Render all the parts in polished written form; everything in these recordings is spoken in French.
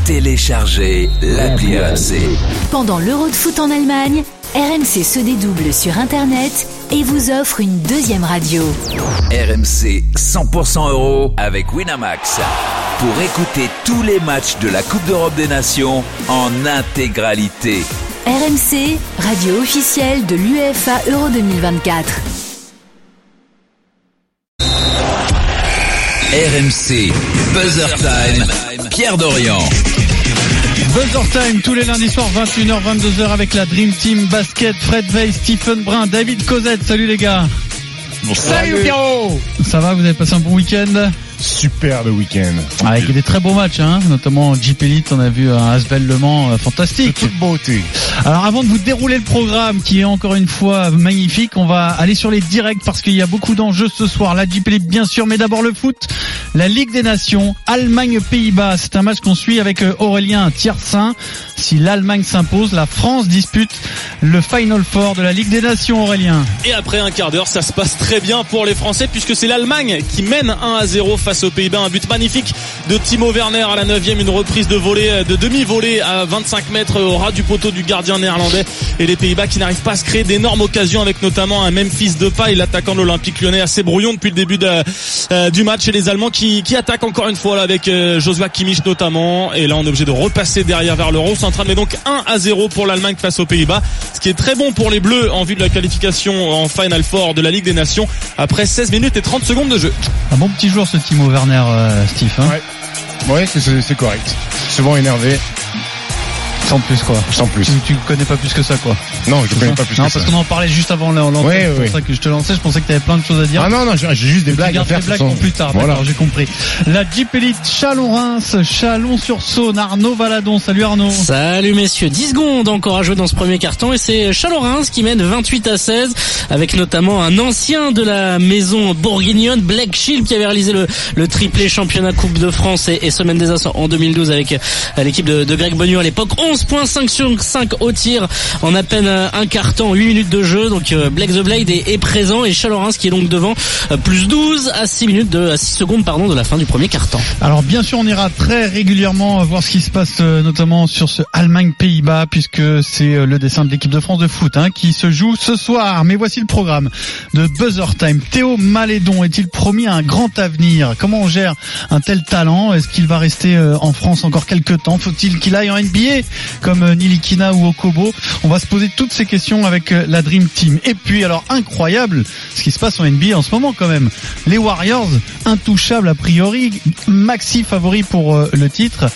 Téléchargez l'appli RMC. Pendant l'Euro de foot en Allemagne, RMC se dédouble sur Internet et vous offre une deuxième radio. RMC 100% euro avec Winamax. Pour écouter tous les matchs de la Coupe d'Europe des Nations en intégralité. RMC, radio officielle de l'UEFA Euro 2024. RMC, Buzzer Time, Pierre Dorian. Buzzer Time tous les lundis soirs 21h 22h avec la Dream Team Basket, Fred Veil, Stephen Brun, David Cosette. Salut les gars. Salut Pierrot. Ça va, vous avez passé un bon week-end? Superbe week-end. Avec des très beaux matchs, notamment Jeep Elite, on a vu un Asvel Le Mans fantastique. De toute beauté. Alors avant de vous dérouler le programme qui est encore une fois magnifique, on va aller sur les directs parce qu'il y a beaucoup d'enjeux ce soir. La Jeep Elite bien sûr, mais d'abord le foot. La Ligue des Nations, Allemagne-Pays-Bas. C'est un match qu'on suit avec Aurélien Tiersin. Si l'Allemagne s'impose, la France dispute le Final Four de la Ligue des Nations, Aurélien. Et après un quart d'heure, ça se passe très bien pour les Français puisque c'est l'Allemagne qui mène 1-0 face aux Pays-Bas. Un but magnifique de Timo Werner à la 9e, une reprise de volée, de demi-volée à 25 mètres au ras du poteau du gardien néerlandais. Et les Pays-Bas qui n'arrivent pas à se créer d'énormes occasions avec notamment un Memphis Depay, l'attaquant de l'Olympique Lyonnais, assez brouillon depuis le début du match. Et les Allemands qui attaquent encore une fois là, avec Joshua Kimmich notamment. Et là on est obligé de repasser derrière vers le rond central. Mais donc 1-0 pour l'Allemagne face aux Pays-Bas. Ce qui est très bon pour les Bleus en vue de la qualification en Final Four de la Ligue des Nations après 16 minutes et 30 secondes de jeu. Un bon petit joueur ce Timo Werner, Steve. Ouais, c'est correct. Souvent énervé. Sans plus quoi. Sans plus. Tu connais pas plus que ça quoi. Non, je connais pas plus que ça. Non, parce qu'on en parlait juste avant l'antenne. C'est pour ça que je te lançais. Je pensais que tu avais plein de choses à dire. Ah non, j'ai juste des blagues à faire. Des blagues pour plus tard. Voilà. D'accord, j'ai compris. La Jeep Elite Chalon-Reims, Chalon-sur-Saône. Arnaud Valadon. Salut Arnaud. Salut messieurs. 10 secondes encore à jouer dans ce premier carton et c'est Chalon-Reims qui mène 28-16 avec notamment un ancien de la maison bourguignonne, Blake Shield, qui avait réalisé le triplé championnat Coupe de France et Semaine des As en 2012 avec l'équipe de Greg Bognon à l'époque. 11.5 sur 5 au tir en à peine un quart-temps, 8 minutes de jeu. Donc Blake the Blade est présent et Chalon-Reims qui est donc devant plus 12 à 6 secondes de la fin du premier quart-temps. Alors bien sûr on ira très régulièrement voir ce qui se passe notamment sur ce Allemagne-Pays-Bas puisque c'est le dessin de l'équipe de France de foot qui se joue ce soir. Mais voici le programme de Buzzer Time. Théo Malédon est-il promis à un grand avenir? Comment on gère un tel talent? Est-ce qu'il va rester en France encore quelques temps? Faut-il qu'il aille en NBA comme Nilikina ou Okobo? On va se poser toutes ces questions avec la Dream Team. Et puis alors incroyable ce qui se passe en NBA en ce moment quand même. Les Warriors, intouchables a priori, maxi favoris pour le titre,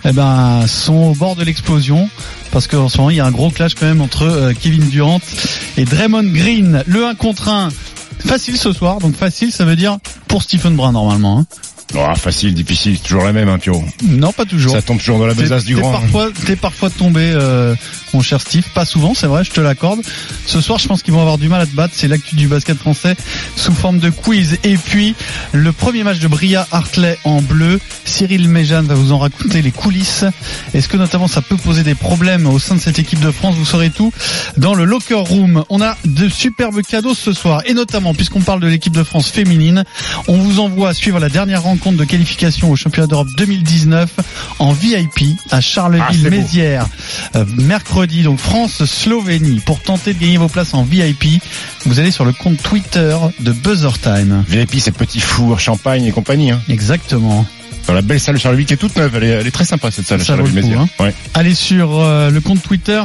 sont au bord de l'explosion. Parce qu'en ce moment il y a un gros clash quand même entre Kevin Durant et Draymond Green. Le 1 contre 1 facile ce soir. Donc facile ça veut dire pour Stephen Brun normalement. Facile, difficile, toujours la même, Pierrot. Non, pas toujours. Ça tombe toujours dans la besace du grand. T'es parfois tombé, mon cher Steve. Pas souvent, c'est vrai, je te l'accorde. Ce soir, je pense qu'ils vont avoir du mal à te battre. C'est l'actu du basket français sous forme de quiz. Et puis, le premier match de Bria Hartley en bleu. Cyril Méjeanne va vous en raconter les coulisses. Est-ce que notamment ça peut poser des problèmes au sein de cette équipe de France? Vous saurez tout dans le locker room. On a de superbes cadeaux ce soir. Et notamment, puisqu'on parle de l'équipe de France féminine, on vous envoie à suivre la dernière rencontre de qualification au championnat d'Europe 2019 en VIP à Charleville-Mézières. Mercredi, donc France-Slovénie. Pour tenter de gagner vos places en VIP, vous allez sur le compte Twitter de Buzzer Time. VIP, c'est petit four, champagne et compagnie. Exactement. Dans la belle salle de Charleville qui est toute neuve. Elle est très sympa cette salle de Charleville-Mézières. Ouais. Allez sur le compte Twitter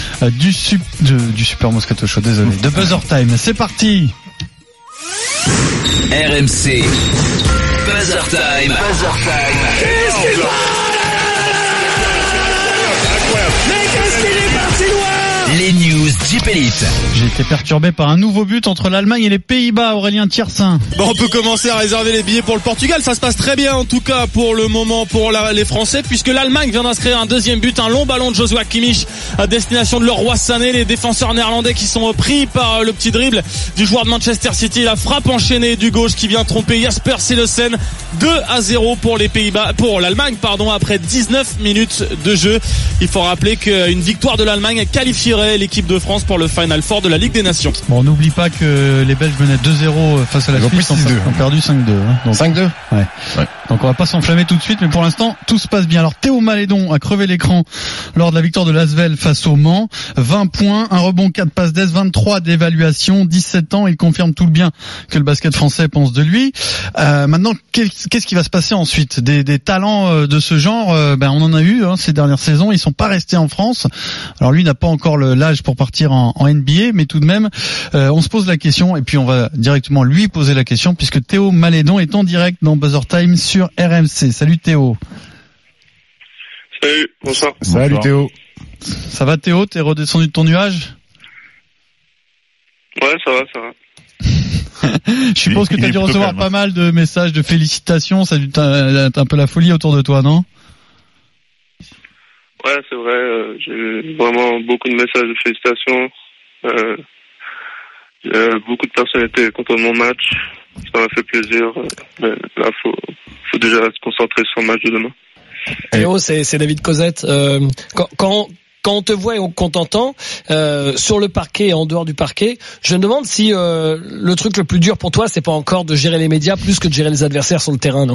du Super Moscato Show, désolé, de Buzzer Time. C'est parti. RMC Buzzer Time. Qu'est-ce qu'il va? Mais qu'est-ce qu'il est parti loin? Les news Jeep Elite. J'ai été perturbé par un nouveau but entre l'Allemagne et les Pays-Bas, Aurélien Tiersin. On peut commencer à réserver les billets pour le Portugal. Ça se passe très bien en tout cas pour le moment pour les Français puisque l'Allemagne vient d'inscrire un deuxième but, un long ballon de Joshua Kimmich à destination de Leroy Sané. Les défenseurs néerlandais qui sont pris par le petit dribble du joueur de Manchester City. La frappe enchaînée du gauche qui vient tromper Jasper Cillessen. 2-0 pour les Pays-Bas, pour l'Allemagne après 19 minutes de jeu. Il faut rappeler qu'une victoire de l'Allemagne qualifierait l'équipe de France pour le Final Four de la la Ligue des Nations. Bon, on n'oublie pas que les Belges menaient 2-0 face à la Suisse, ont perdu 5-2. Hein. Donc, 5-2 ouais. Donc on va pas s'enflammer tout de suite, mais pour l'instant tout se passe bien. Alors Théo Malédon a crevé l'écran lors de la victoire de l'Asvel face au Mans. 20 points, un rebond, 4 passes d'ess, 23 d'évaluation, 17 ans. Il confirme tout le bien que le basket français pense de lui. Maintenant, qu'est-ce qui va se passer ensuite ? Des talents de ce genre, on en a eu ces dernières saisons. Ils sont pas restés en France. Alors lui n'a pas encore l'âge pour partir en NBA, mais tout de même, on se pose la question et puis on va directement lui poser la question puisque Théo Malédon est en direct dans Buzzer Time sur RMC. Salut Théo. Salut, bonsoir. Salut Théo. Ça va Théo ? T'es redescendu de ton nuage ? Ouais, ça va. Je suppose que t'as dû recevoir pas mal de messages de félicitations, ça a dû être un peu la folie autour de toi, non ? Ouais, c'est vrai, j'ai eu vraiment beaucoup de messages de félicitations. Beaucoup de personnes étaient contentes de mon match, ça m'a fait plaisir. Mais là, faut déjà se concentrer sur le match de demain. Théo, c'est David Cosette. Quand on te voit et qu'on t'entend sur le parquet et en dehors du parquet, je me demande si le truc le plus dur pour toi, c'est pas encore de gérer les médias plus que de gérer les adversaires sur le terrain, non ?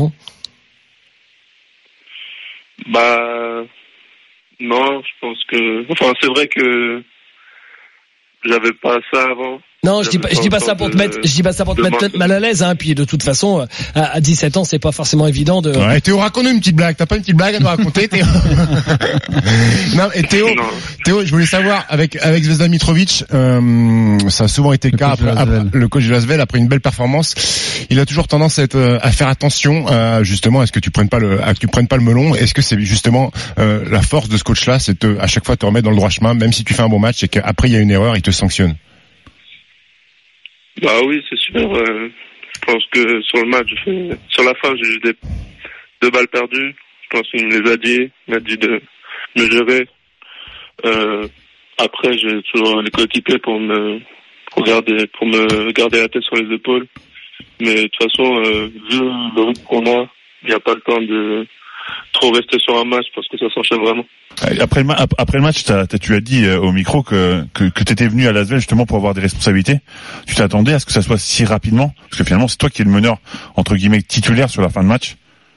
Non, je pense que... Enfin, c'est vrai que j'avais pas ça avant. Non, je dis pas ça pour te mettre mal à l'aise, hein. Puis de toute façon, à 17 ans, c'est pas forcément évident de. Ouais, Théo, raconte une petite blague. T'as pas une petite blague à nous raconter, Théo? Non, et Théo, je voulais savoir avec Zvezdan Mitrovic, ça a souvent été le cas le coach de l'Asvel après une belle performance. Il a toujours tendance à faire attention, justement, à ce que tu prennes pas le melon. Est-ce que c'est justement la force de ce coach-là, c'est à chaque fois te remettre dans le droit chemin, même si tu fais un bon match et qu'après il y a une erreur, il te sanctionne? Bah oui, c'est sûr. Je pense que sur le match, sur la fin, j'ai eu 2 balles perdues. Je pense qu'il me les a dit. Il m'a dit de me gérer. Après, j'ai toujours les coéquipiers pour me garder la tête sur les épaules. Mais de toute façon, vu le rythme qu'on a, il n'y a pas le temps de trop rester sur un match parce que ça s'enchaîne vraiment. Après le match, tu as dit au micro que t'étais venu à l'Asvel justement pour avoir des responsabilités. Tu t'attendais à ce que ça soit si rapidement? Parce que finalement, c'est toi qui es le meneur, entre guillemets, titulaire sur la fin de match.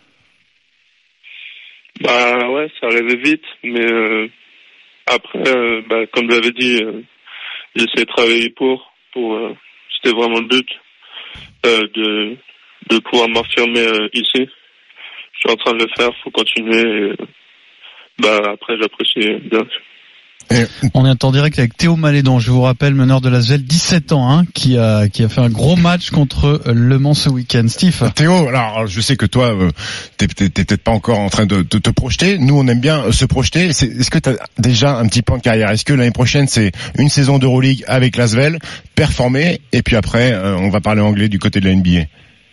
Bah ouais, ça arrivait vite, mais après, comme je l'avais dit, j'ai essayé de travailler pour c'était vraiment le but de pouvoir m'affirmer ici. Je suis en train de le faire, faut continuer. Et, après, j'apprécie bien. On est en direct avec Théo Malédon, je vous rappelle, meneur de l'Asvel, 17 ans, qui a fait un gros match contre Le Mans ce week-end. Steve. Théo, alors je sais que toi, t'es peut-être pas encore en train de te projeter. Nous, on aime bien se projeter. Est-ce que t'as déjà un petit plan de carrière? Est-ce que l'année prochaine, c'est une saison d'Euroleague avec l'Asvel, performer, et puis après, on va parler anglais du côté de la NBA?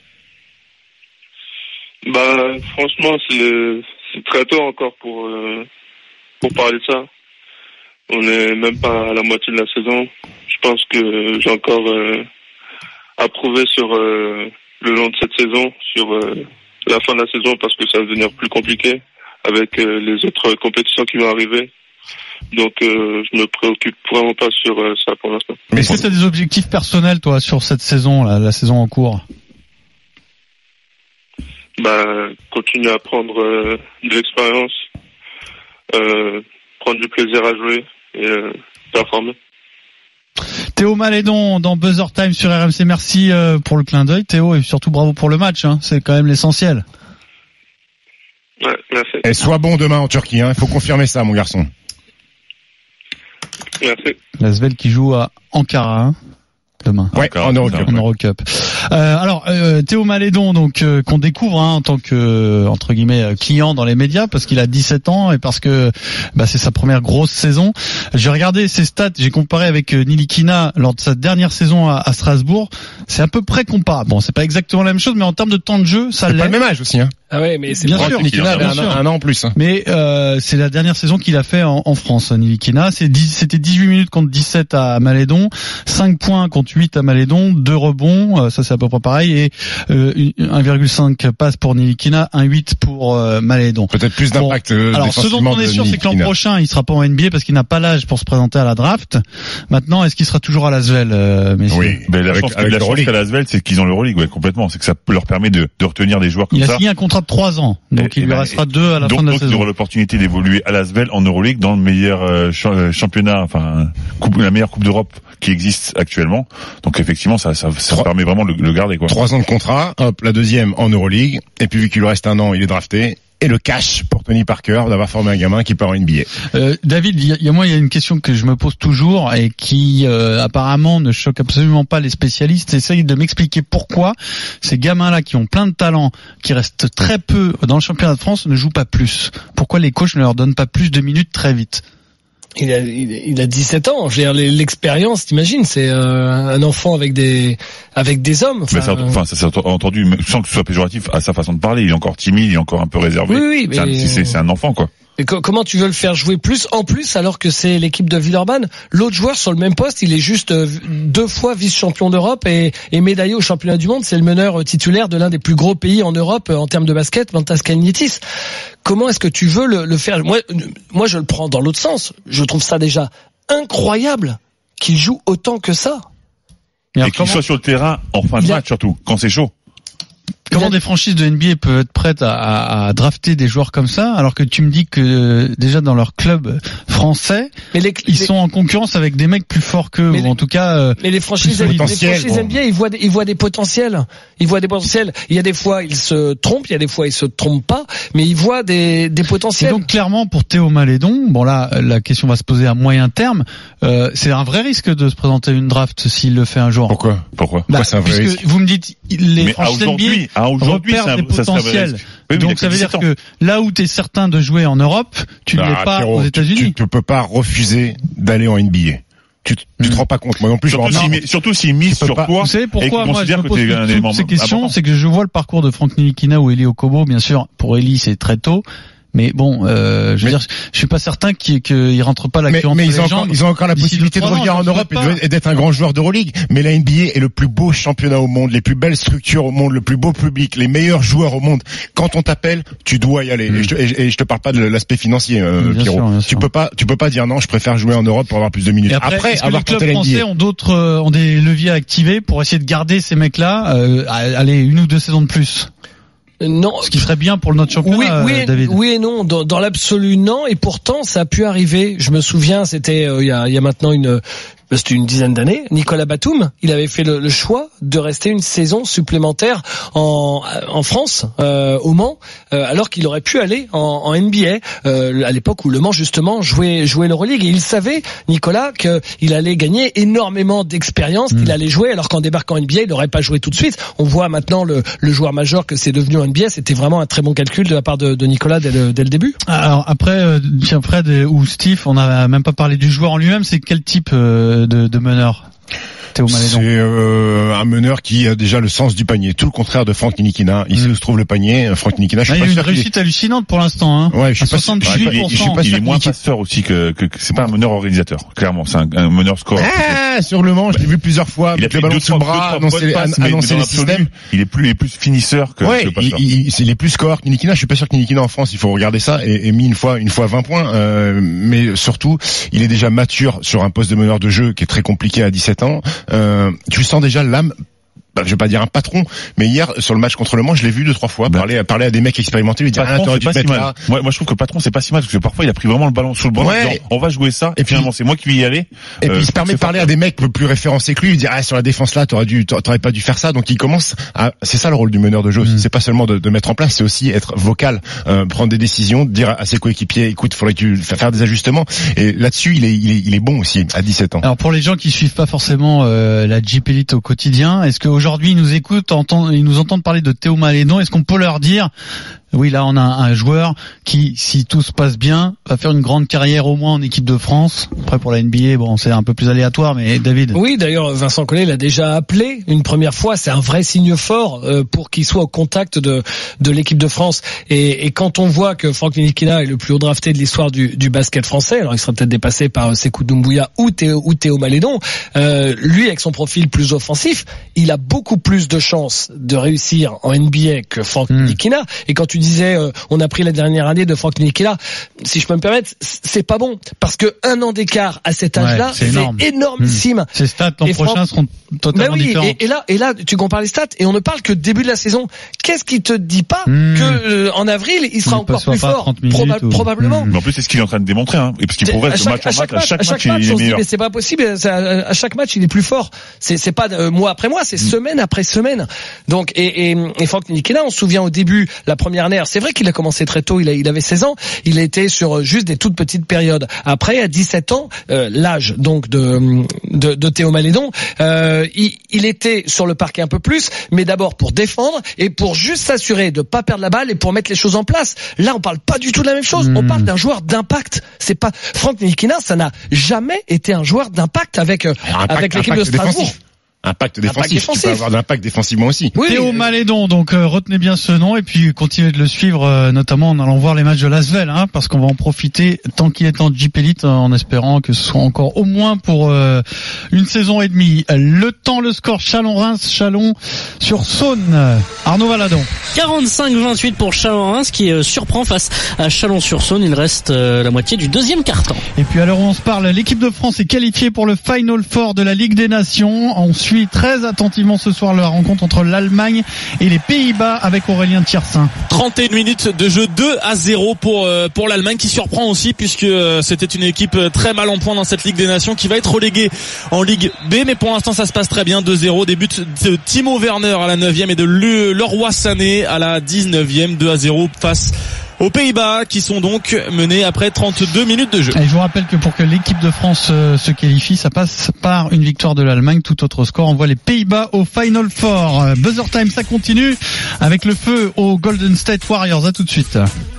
Franchement, c'est très tôt encore pour parler de ça. On n'est même pas à la moitié de la saison. Je pense que j'ai encore à prouver sur le long de cette saison, sur la fin de la saison, parce que ça va devenir plus compliqué avec les autres compétitions qui vont arriver. Donc je me préoccupe vraiment pas sur ça pour l'instant. Mais est-ce que tu as des objectifs personnels, toi, sur cette saison, la saison en cours? Continuer à prendre de l'expérience, prendre du plaisir à jouer et performer. Théo Malédon dans Buzzer Time sur RMC. Merci pour le clin d'œil, Théo, et surtout bravo pour le match. C'est quand même l'essentiel. Ouais, merci. Et sois bon demain en Turquie. Il faut confirmer ça, mon garçon. Merci. L'Asvel qui joue à Ankara. Demain. Ouais, en Eurocup. Alors Théo Malédon, donc qu'on découvre en tant que entre guillemets client dans les médias, parce qu'il a 17 ans et parce que c'est sa première grosse saison. J'ai regardé ses stats, j'ai comparé avec Nilikina lors de sa dernière saison à Strasbourg. C'est à peu près comparable. Bon, c'est pas exactement la même chose, mais en termes de temps de jeu, ça l'est. C'est pas le même âge aussi. Ah ouais, mais c'est bien sûr. Nilikina avait un an en plus. Mais c'est la dernière saison qu'il a fait en France. Nilikina, c'était 18 minutes contre 17 à Malédon, 5 points contre 8 à Malédon, 2 rebonds. Ça c'est à peu près pareil, et 1,5 passes pour Nilikina, 1,8 pour Malédon. Peut-être plus d'impact. Alors, ce dont on est sûr, c'est que l'an prochain, il sera pas en NBA parce qu'il n'a pas l'âge pour se présenter à la draft. Maintenant, est-ce qu'il sera toujours à l'Asvel, messieurs? Oui, mais la chance qu'à l'Asvel, c'est qu'ils ont l'Euroleague, ouais, complètement. C'est que ça leur permet de retenir des joueurs comme ça. Il a signé un contrat de 3 ans, donc il lui restera 2 à la fin de la saison. Donc, il aura l'opportunité d'évoluer à l'Asvel en Euroleague dans le meilleur championnat, enfin, la meilleure Coupe d'Europe qui existe actuellement. Donc, effectivement, ça permet vraiment de le garder, quoi. 3 ans de contrat, hop, la deuxième en Euroleague, et puis vu qu'il lui reste 1 an, il est drafté. Et le cash pour Tony Parker d'avoir formé un gamin qui part en NBA. David, il y a une question que je me pose toujours et qui apparemment ne choque absolument pas les spécialistes. Essayent de m'expliquer pourquoi ces gamins-là qui ont plein de talent, qui restent très peu dans le championnat de France, ne jouent pas plus. Pourquoi les coachs ne leur donnent pas plus de minutes très vite? Il a 17 ans. Je veux dire, l'expérience, t'imagines, c'est un enfant avec des hommes. Enfin, ça s'est entendu, sans que ce soit péjoratif à sa façon de parler. Il est encore timide, il est encore un peu réservé. Oui, mais c'est un enfant, quoi. Et comment tu veux le faire jouer plus en plus alors que c'est l'équipe de Villeurbanne? L'autre joueur sur le même poste, il est juste 2 fois vice-champion d'Europe et médaillé au championnat du monde. C'est le meneur titulaire de l'un des plus gros pays en Europe en termes de basket, Mantas Kalnietis. Comment est-ce que tu veux le faire? Moi, je le prends dans l'autre sens. Je trouve ça déjà incroyable qu'il joue autant que ça. Et qu'il soit sur le terrain en fin de match, surtout, quand c'est chaud. Comment des franchises de NBA peuvent être prêtes à drafter des joueurs comme ça, alors que tu me dis que déjà dans leur club français, ils sont en concurrence avec des mecs plus forts qu'eux, ou en tout cas. Mais les franchises NBA, ils voient des potentiels. Ils voient des potentiels. Il y a des fois ils se trompent, il y a des fois ils se trompent pas, mais ils voient des potentiels. Et donc clairement pour Théo Malédon, bon là la question va se poser à moyen terme. C'est un vrai risque de se présenter à une draft s'il le fait un jour. Pourquoi c'est un vrai risque? Vous me dites les franchises NBA repèrent des potentiels. Oui, donc ça veut dire que là où tu es certain de jouer en Europe, tu ne l'es pas aux États-Unis. Tu peux pas refuser d'aller en NBA. Tu te rends pas compte. Moi non plus, surtout s'il mise sur toi. Vous savez pourquoi moi je me pose toutes ces questions, c'est que je vois le parcours de Franck Nilikina ou Eli Okobo, bien sûr. Pour Eli, c'est très tôt. Mais bon, je veux dire, je suis pas certain qu'il rentre pas la queue entre les jambes. Ils ont encore la possibilité de revenir en Europe et d'être un grand joueur d'Euroleague. Mais la NBA est le plus beau championnat au monde, les plus belles structures au monde, le plus beau public, les meilleurs joueurs au monde. Quand on t'appelle, tu dois y aller. Et je te parle pas de l'aspect financier, Pierrot. Tu peux pas dire non, je préfère jouer en Europe pour avoir plus de minutes. Après avoir tenté la NBA. Les clubs français ont des leviers à activer pour essayer de garder ces mecs-là, aller 1 ou 2 saisons de plus. Non. Ce qui serait bien pour notre championnat, David. Oui et non. Dans l'absolu, non. Et pourtant, ça a pu arriver. Je me souviens, c'était il y a maintenant c'était une dizaine d'années. Nicolas Batum, il avait fait le choix de rester une saison supplémentaire en France, au Mans, alors qu'il aurait pu aller en NBA à l'époque où Le Mans justement jouait l'Euroleague. Et il savait, Nicolas, qu'il allait gagner énormément d'expérience, qu'il allait jouer, alors qu'en débarquant en NBA, il n'aurait pas joué tout de suite. On voit maintenant le joueur majeur que c'est devenu en NBA. C'était vraiment un très bon calcul de la part de Nicolas dès le début. Alors après, tiens Fred ou Steve, on n'a même pas parlé du joueur en lui-même. C'est quel type de meneur? Théo Malédon. C'est un meneur qui a déjà le sens du panier, tout le contraire de Franck Nilikina. Il sait où se trouve le panier. Franck Nilikina, je suis pas sûr. Il a une réussite hallucinante pour l'instant. Hein. Ouais, je suis pas sûr. Il est moins passeur aussi que c'est pas un meneur organisateur. Clairement, c'est un meneur scoreur. Sur le Mans, je l'ai vu plusieurs fois. Il a le ballon sous le bras, annoncer les systèmes. Il est plus finisseur que passeur. Il est plus scoreur que Nilikina. Je suis pas sûr que Nilikina en France, il faut regarder ça et mis une fois 20 points. Mais surtout, il est déjà mature sur un poste de meneur de jeu qui est très compliqué à 17 ans. Tu sens déjà l'âme, je vais pas dire un patron, mais hier sur le match contre Le Mans, je l'ai vu 2-3 fois parler à des mecs expérimentés, lui dire t'aurais dû mettre là. Moi je trouve que patron c'est pas si mal parce que parfois il a pris vraiment le ballon sous le bras en disant on va jouer ça et finalement c'est moi qui vais y aller. Et puis il se permet de parler à des mecs plus référencés que lui, il dit sur la défense là t'aurais pas dû faire ça. Donc il commence c'est ça le rôle du meneur de jeu, c'est pas seulement de mettre en place, c'est aussi être vocal, prendre des décisions, dire à ses coéquipiers écoute, faudrait que tu faire des ajustements, et là-dessus il est bon aussi à 17 ans. Alors pour les gens qui suivent pas forcément la Jeep Elite au quotidien, est-ce qu'aujourd'hui ils nous écoutent, ils nous entendent parler de Théo Malédon, est-ce qu'on peut leur dire oui, là on a un joueur qui, si tout se passe bien, va faire une grande carrière au moins en équipe de France. Après pour la NBA, bon, c'est un peu plus aléatoire, mais David. Oui, d'ailleurs Vincent Collet l'a déjà appelé une première fois. C'est un vrai signe fort pour qu'il soit au contact de l'équipe de France. Et quand on voit que Franck Nilikina est le plus haut drafté de l'histoire du basket français, alors il sera peut-être dépassé par Sékou Doumbouya ou Théo Malédon. Lui, avec son profil plus offensif, il a beaucoup plus de chances de réussir en NBA que Frank Ntilikina. Et quand tu disais, on a pris la dernière année de Frank Ntilikina, si je peux me permettre, c'est pas bon. Parce que un an d'écart à cet âge-là, c'est énormissime. Ces stats l'an prochain seront totalement différentes. Et là, tu compares les stats et on ne parle que début de la saison. Qu'est-ce qui te dit pas que en avril, il sera encore plus fort? Probablement. Mais en plus, c'est ce qu'il est en train de démontrer, hein. Et parce qu'il progresse de match en match, à chaque match, il est meilleur. Mais c'est pas possible. À chaque match, il est plus fort. C'est pas mois après mois, c'est semaine après semaine. Donc, et Frank Ntilikina, on se souvient au début, la première année, c'est vrai qu'il a commencé très tôt, il avait 16 ans, il a été sur juste des toutes petites périodes. Après, à 17 ans, l'âge donc de Théo Malédon, il était sur le parquet un peu plus, mais d'abord pour défendre et pour juste s'assurer de pas perdre la balle et pour mettre les choses en place. Là, on parle pas du tout de la même chose. On parle d'un joueur d'impact. C'est pas Frank Ntilikina, ça n'a jamais été un joueur d'impact avec l'équipe de Strasbourg. Impact défensif. Tu peux avoir de l'impact défensivement aussi. Oui, Théo Malédon, donc retenez bien ce nom et puis continuez de le suivre, notamment en allant voir les matchs de l'Asvel, hein, parce qu'on va en profiter tant qu'il est en Jeep Elite, en espérant que ce soit encore au moins pour une saison et demie. Le temps, le score, Chalon-Reims, Chalon sur Saône. Arnaud Valadon. 45-28 pour Chalon-Reims qui surprend face à Chalon-sur-Saône. Il reste la moitié du deuxième quart-temps. Et puis à l'heure où on se parle, l'équipe de France est qualifiée pour le Final Four de la Ligue des Nations. On suit très attentivement ce soir la rencontre entre l'Allemagne et les Pays-Bas avec Aurélien Thiersin. 31 minutes de jeu, 2-0 pour l'Allemagne qui surprend aussi puisque c'était une équipe très mal en point dans cette Ligue des Nations qui va être reléguée en Ligue B, mais pour l'instant ça se passe très bien. 2-0, des buts de Timo Werner à la 9e et de Leroy Sané à la 19e. 2-0 face aux Pays-Bas qui sont donc menés après 32 minutes de jeu. Et je vous rappelle que pour que l'équipe de France se qualifie, ça passe par une victoire de l'Allemagne. Tout autre score, on voit les Pays-Bas au Final Four. Buzzer Time, ça continue avec le feu aux Golden State Warriors. À tout de suite.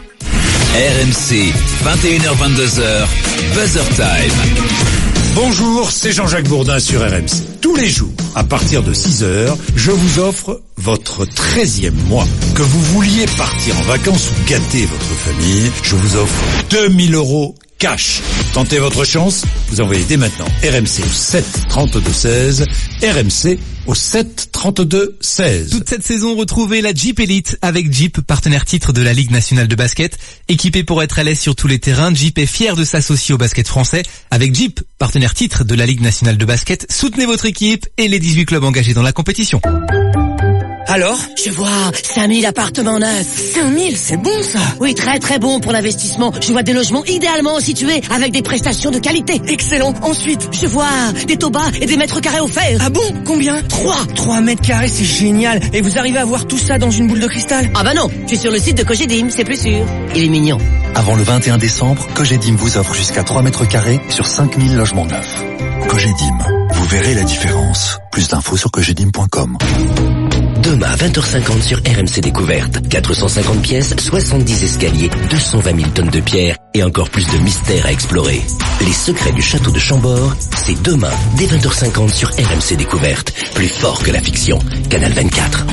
RMC, 21h-22h, Buzzer Time. Bonjour, c'est Jean-Jacques Bourdin sur RMC. Tous les jours, à partir de 6h, je vous offre votre 13e mois. Que vous vouliez partir en vacances ou gâter votre famille, je vous offre 2000 € cash. Tentez votre chance, vous envoyez dès maintenant RMC au 7 32 16, RMC au 7 32 16. Toute cette saison, retrouvez la Jeep Elite avec Jeep, partenaire titre de la Ligue nationale de basket. Équipé pour être à l'aise sur tous les terrains, Jeep est fier de s'associer au basket français. Avec Jeep, partenaire titre de la Ligue nationale de basket, soutenez votre équipe et les 18 clubs engagés dans la compétition. Alors? Je vois 5000 appartements neufs. 5000, c'est bon ça? Oui, très très bon pour l'investissement. Je vois des logements idéalement situés avec des prestations de qualité. Excellent. Ensuite, je vois des taux bas et des mètres carrés offerts. Ah bon? Combien? 3 mètres carrés, c'est génial. Et vous arrivez à voir tout ça dans une boule de cristal? Ah bah non, je suis sur le site de Cogedim, c'est plus sûr. Il est mignon. Avant le 21 décembre, Cogedim vous offre jusqu'à 3 mètres carrés sur 5000 logements neufs. Cogedim, vous verrez la différence. Plus d'infos sur cogedim.com. Demain à 20h50 sur RMC Découverte. 450 pièces, 70 escaliers, 220 000 tonnes de pierre et encore plus de mystères à explorer. Les secrets du château de Chambord, c'est demain, dès 20h50 sur RMC Découverte. Plus fort que la fiction. Canal 24.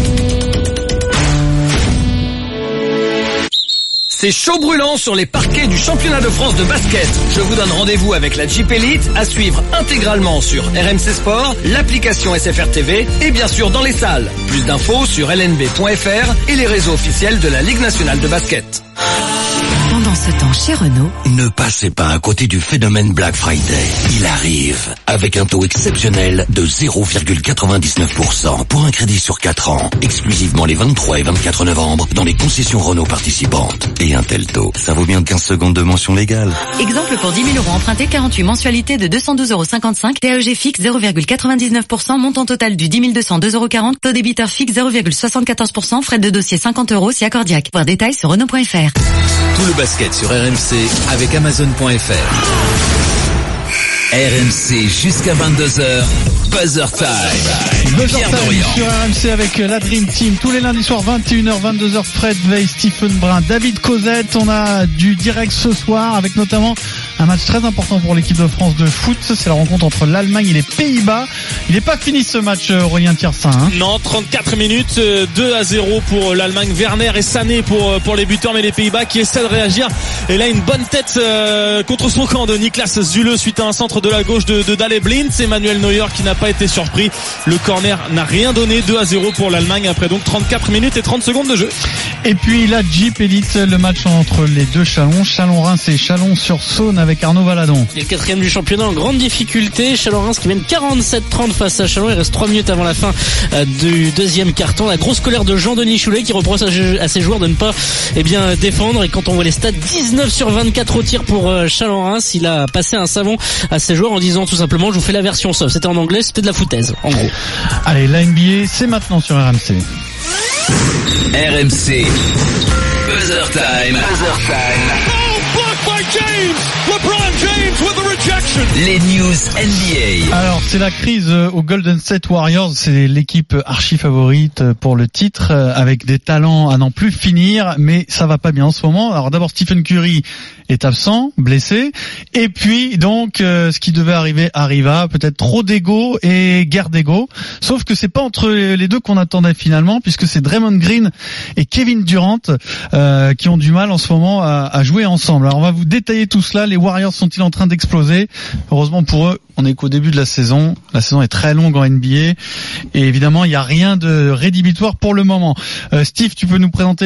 C'est chaud brûlant sur les parquets du championnat de France de basket. Je vous donne rendez-vous avec la Jeep Elite à suivre intégralement sur RMC Sport, l'application SFR TV et bien sûr dans les salles. Plus d'infos sur lnb.fr et les réseaux officiels de la Ligue nationale de basket. Pendant ce temps chez Renault, ne passez pas à côté du phénomène Black Friday. Il arrive avec un taux exceptionnel de 0,99% pour un crédit sur 4 ans, exclusivement les 23 et 24 novembre dans les concessions Renault participantes. Et un tel taux, ça vaut bien 15 secondes de mention légale. Exemple pour 10 000 € empruntés, 48 mensualités de 212,55 €, TAEG fixe 0,99%, montant total du 10 200, 2,40 €, taux débiteur fixe 0,74%, frais de dossier 50 € si accordiaque. Voir détails sur Renault.fr. Tout le basket sur RMC avec Amazon.fr. RMC jusqu'à 22h, Buzzer Time. Buzzer Time sur RMC avec la Dream Team tous les lundis soirs 21h, 22h. Fred Veil, Stephen Brun, David Cosette. On a du direct ce soir avec notamment Un match très important pour l'équipe de France de foot. C'est la rencontre entre l'Allemagne et les Pays-Bas. Il n'est pas fini ce match, Aurélien Tiersin. Non, 34 minutes, 2-0 pour l'Allemagne. Werner et Sané pour les buteurs, mais les Pays-Bas qui essaient de réagir. Et là, une bonne tête contre son camp de Niklas Süle suite à un centre de la gauche de Daley Blind. C'est Manuel Neuer qui n'a pas été surpris. Le corner n'a rien donné. 2-0 pour l'Allemagne après donc 34 minutes et 30 secondes de jeu. Et puis la Jeep Elite, le match entre les deux Chalon, Chalon-Reims et Chalon-sur-Saône avec Arnaud Valadon. Et le 4e du championnat en grande difficulté. Chalon-Reims qui mène 47-30 face à Chalon. Il reste 3 minutes avant la fin du deuxième carton. La grosse colère de Jean-Denis Choulet qui reproche à ses joueurs de ne pas défendre. Et quand on voit les stats, 19 sur 24 au tir pour Chalon-Reims, il a passé un savon à ses joueurs en disant tout simplement je vous fais la version soft. C'était en anglais, c'était de la foutaise en gros. Allez, la NBA, c'est maintenant sur RMC. RMC Buzzer Time. Oh, blocked by James. LeBron James with the rejection. Les news NBA. Alors, c'est la crise aux Golden State Warriors. C'est l'équipe archi favorite pour le titre, avec des talents à n'en plus finir, mais ça va pas bien en ce moment. Alors d'abord, Stephen Curry est absent, blessé, et puis donc ce qui devait arriver arriva, peut-être trop d'ego et guerre d'ego, sauf que c'est pas entre les deux qu'on attendait finalement, puisque c'est Draymond Green et Kevin Durant qui ont du mal en ce moment à jouer ensemble. Alors on va vous détailler tout cela. Les Warriors sont-ils en train d'exploser? Heureusement pour eux, on est qu'au début de la saison. La saison est très longue en NBA et évidemment il n'y a rien de rédhibitoire pour le moment. Steve, tu peux nous présenter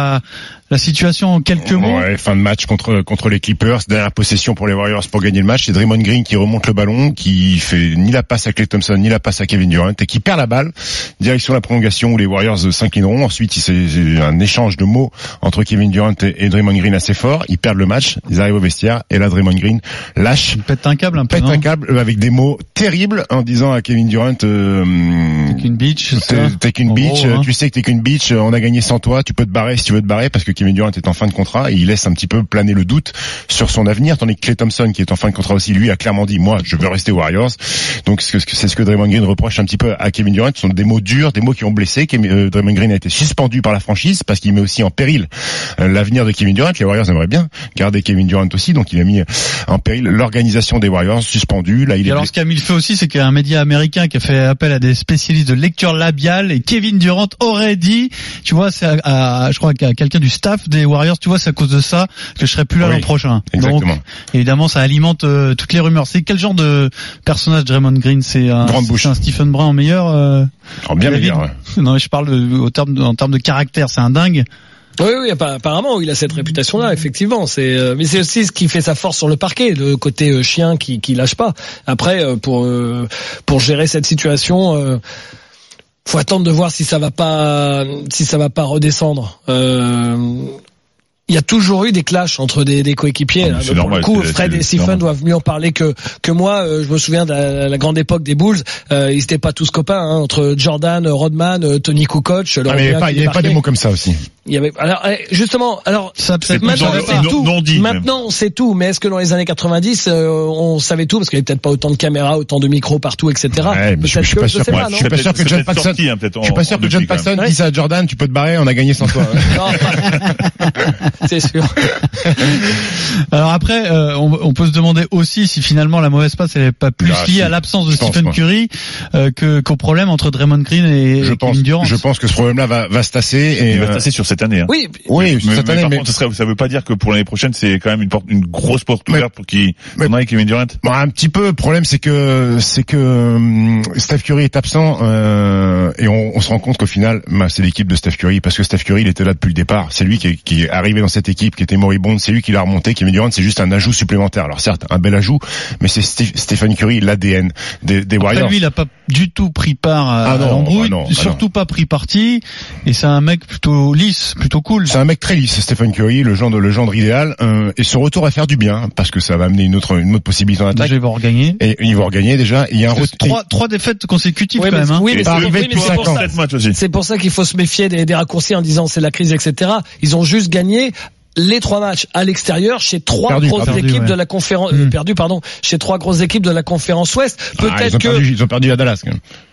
la situation en quelques mots? Ouais, fin de match contre les Clippers, dernière possession pour les Warriors pour gagner le match. C'est Draymond Green qui remonte le ballon, qui fait ni la passe à Klay Thompson ni la passe à Kevin Durant et qui perd la balle. Direction la prolongation où les Warriors s'inclineront. Ensuite, c'est un échange de mots entre Kevin Durant et Draymond Green assez fort. Ils perdent le match, ils arrivent au vestiaire et là Draymond Green lâche, pète un câble avec des mots terribles en disant à Kevin Durant t'es qu'une bitch, t'es qu'une bitch, tu sais que t'es qu'une bitch, on a gagné sans toi, tu peux te barrer si tu veux te barrer, parce que Kevin Durant est en fin de contrat et il laisse un petit peu planer le doute sur son avenir, tandis que Klay Thompson qui est en fin de contrat aussi, lui a clairement dit moi je veux rester Warriors. Donc c'est ce que Draymond Green reproche un petit peu à Kevin Durant. Ce sont des mots durs, des mots qui ont blessé. Draymond Green a été suspendu par la franchise parce qu'il met aussi en péril l'avenir de Kevin Durant. Les Warriors aimeraient bien garder Kevin Durant aussi, donc il a mis en péril l'organisation des Warriors, suspendu. Là, alors ce qu'a mis le fait aussi, c'est qu'il y a un média américain qui a fait appel à des spécialistes de lecture labiale et Kevin Durant aurait dit, tu vois, c'est je crois qu'à quelqu'un du staff des Warriors, tu vois, c'est à cause de ça que je serai plus là l'an prochain. Exactement. Donc, évidemment, ça alimente toutes les rumeurs. C'est quel genre de personnage Draymond Green? C'est un Stephen Brun en meilleur? Bien meilleur, ouais. Non, mais je parle en termes de caractère, c'est un dingue. Oui, apparemment, il a cette réputation-là, effectivement. Mais c'est aussi ce qui fait sa force sur le parquet, le côté chien qui lâche pas. Après, pour gérer cette situation, faut attendre de voir si ça va pas redescendre. Il y a toujours eu des clashs entre des coéquipiers. C'est normal, pour le coup, Fred et Stephen doivent mieux en parler que moi. Je me souviens de la grande époque des Bulls. Ils étaient pas tous copains, entre Jordan, Rodman, Tony Kukoc. Il y avait pas des mots comme ça aussi. Il y avait, alors, justement, maintenant on sait tout, mais est-ce que dans les années 90, on savait tout, parce qu'il n'y avait peut-être pas autant de caméras, autant de micros partout, etc. Ouais, je suis pas sûr que John Paxson, dit ça à Jordan, tu peux te barrer, on a gagné sans toi. C'est sûr. Alors après, on peut se demander aussi si finalement la mauvaise passe elle n'est pas plus liée à l'absence de Stephen Curry qu'au problème entre Draymond Green et Kevin Durant. Je pense que ce problème-là va se tasser et il va se tasser sur cette année. Hein. Oui, cette année. Par contre, ça veut pas dire que pour l'année prochaine, c'est quand même une grosse porte ouverte pour qui on a Kevin Durant. Bon, un petit peu. Le problème, c'est que Steph Curry est absent et on se rend compte qu'au final, c'est l'équipe de Steph Curry, parce que Steph Curry, il était là depuis le départ. C'est lui qui est arrivé dans cette équipe, qui était moribonde. C'est lui qui l'a remonté. Kevin Durant, c'est juste un ajout supplémentaire. Alors certes, un bel ajout, mais c'est Stephen Curry, l'ADN des Warriors. Lui, il a pas du tout pris part à l'embrouille, surtout pas pris parti. Et c'est un mec plutôt lisse, plutôt cool. C'est un mec très lisse, Stephen Curry, le gendre idéal, et son retour va faire du bien, parce que ça va amener une autre possibilité en attaque. Déjà, il va regagner. Et il va regagner déjà. Il y a trois défaites consécutives quand même. Oui, mais c'est pour ça qu'il faut se méfier des raccourcis en disant c'est la crise, etc. Ils ont juste gagné les 3 matchs à l'extérieur chez 3 grosses équipes de la conférence chez 3 grosses équipes de la conférence Ouest. Peut-être ils ont perdu à Dallas quand même.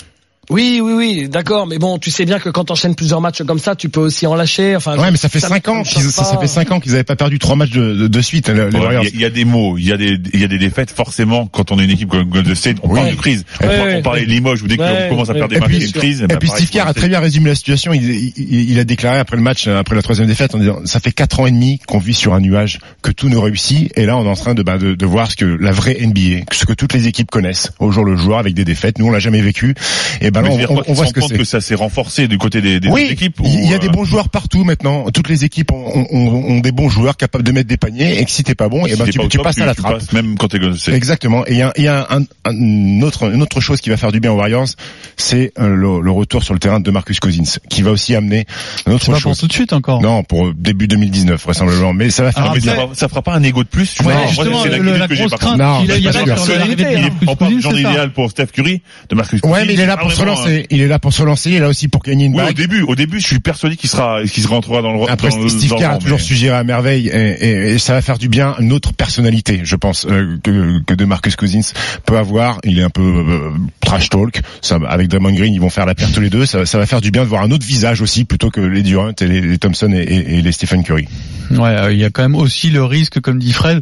Oui, d'accord, mais bon, tu sais bien que quand t'enchaînes plusieurs matchs comme ça, tu peux aussi en lâcher. Enfin, ouais, mais ça fait 5 ans qu'ils avaient pas perdu 3 matchs de suite. Il y a des mots, il y a des défaites. Forcément, quand on est une équipe comme Golden State, on parle de crise. On parlait de Limoges, ou dès qu'on commence à perdre des matchs, il y a une crise. Et puis Steve Kerr a très bien résumé la situation. Il a déclaré après le match, après la 3e défaite, en disant ça fait 4 ans et demi qu'on vit sur un nuage, que tout nous réussit, et là on est en train de voir ce que la vraie NBA, ce que toutes les équipes connaissent au jour le jour avec des défaites. Nous on l'a jamais vécu. Et ben là on voit ce que c'est. Que ça s'est renforcé du côté des équipes. Il y a des bons joueurs partout maintenant. Toutes les équipes ont des bons joueurs capables de mettre des paniers. Et que si t'es pas bon, et ben tu passes à la trappe. Même quand t'es Golden State. Exactement. Et il y a une autre chose qui va faire du bien aux Warriors, c'est le retour sur le terrain de Marcus Cousins, qui va aussi amener une autre chose. Pas pour tout de suite encore. Non, pour début 2019 vraisemblablement. Mais ça va faire. Ça fera pas un ego de plus. Ouais, justement, la grosse crainte qu'il y a sur l'arrivée de on parle du genre idéal pour Steph Curry, de Marcus Cousins. Ouais, mais il est là pour se lancer. Il est là pour se lancer. Il est là aussi pour gagner une bague. Au début, je suis persuadé qu'il rentrera dans le rôle. Après, Steve Kerr a toujours su gérer à merveille, et ça va faire du bien une autre personnalité, je pense, que de Marcus Cousins peut avoir. Il est un peu trash talk. Ça, avec Draymond Green, ils vont faire la paire tous les deux. Ça va faire du bien de voir un autre visage aussi, plutôt que les Durant et les Thompson et les Stephen Curry. Ouais, il y a quand même aussi le risque, comme dit Fred,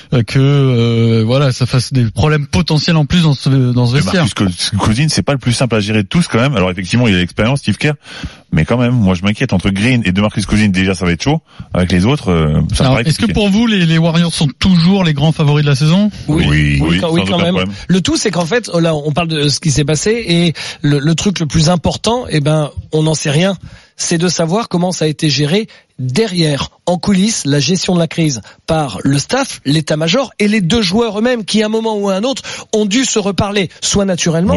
que voilà, ça fasse des problèmes potentiels en plus dans ce vestiaire. Marcus Cousins, c'est pas le plus simple à gérer de tous quand même. Alors effectivement, il a l'expérience, Steve Kerr, mais quand même, moi je m'inquiète entre Green et DeMarcus Cousins. Déjà, ça va être chaud. Avec les autres, ça paraît. Est-ce que pour vous, les Warriors sont toujours les grands favoris de la saison? Oui, quand même. Le tout, c'est qu'en fait, là, on parle de ce qui s'est passé, et le truc le plus important, on n'en sait rien. C'est de savoir comment ça a été géré derrière, en coulisses, la gestion de la crise par le staff, l'état-major et les deux joueurs eux-mêmes qui, à un moment ou à un autre, ont dû se reparler, soit naturellement,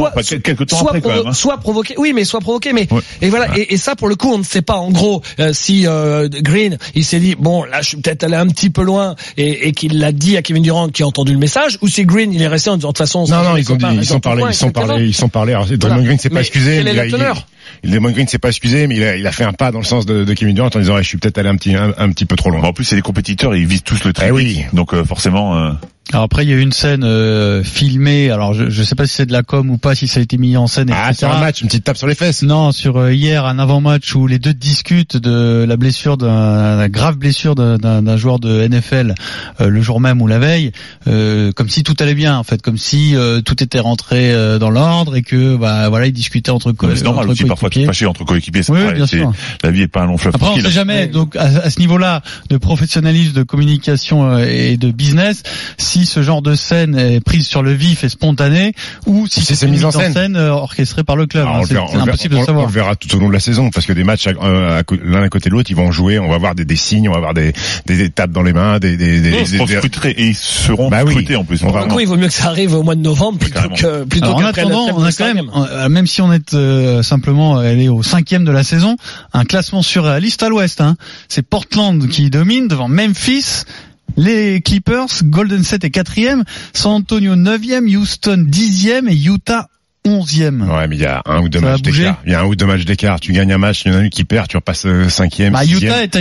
soit provoqué. Oui, mais soit provoqué. Mais et voilà. Et ça, pour le coup, on ne sait pas. En gros, si Green, il s'est dit bon, là, je suis peut-être allé un petit peu loin, et qu'il l'a dit à Kevin Durant, qui a entendu le message, ou si Green, il est resté en disant de toute façon. Non, ils sont parlé. Alors, Draymond Green s'est pas excusé. Draymond Green s'est pas excusé, mais il a fait un pas dans le sens de Kevin Durant en disant je suis peut-être allé un petit peu trop loin. En plus, c'est des compétiteurs, ils visent tous le triple. Donc forcément. Alors après, il y a eu une scène filmée. Alors je sais pas si c'est de la com ou pas, si ça a été mis en scène. Sur un match, une petite tape sur les fesses. Non, sur hier, un avant-match où les deux discutent de la blessure la grave blessure d'un joueur de NFL le jour même ou la veille, comme si tout allait bien en fait, comme si tout était rentré dans l'ordre et que voilà, ils discutaient entre coéquipiers. C'est normal aussi parfois de fâcher entre coéquipiers. Oui, bien sûr. La vie est pas un long fleuve. Après, on sait jamais. Donc à ce niveau-là de professionnalisme, de communication et de business, si ce genre de scène est prise sur le vif et spontanée, ou si c'est une mise en scène orchestrée par le club. C'est impossible de savoir. On le verra tout au long de la saison, parce que des matchs l'un à côté de l'autre, ils vont jouer, on va avoir des signes, on va avoir des tapes dans les mains, ils seront scrutés, et ils seront scrutés en plus. Du coup, il vaut mieux que ça arrive au mois de novembre plutôt en attendant, on a quand même si on est simplement allé au 5e de la saison, un classement surréaliste à l'ouest. C'est Portland qui domine devant Memphis. Les Clippers, Golden State est 4e, San Antonio 9e, Houston 10e et Utah 11e. Ouais, mais il y a un ou deux matchs d'écart. Il y a un ou deux matchs d'écart. Tu gagnes un match, il y en a un qui perd, tu repasses 5e. Utah est à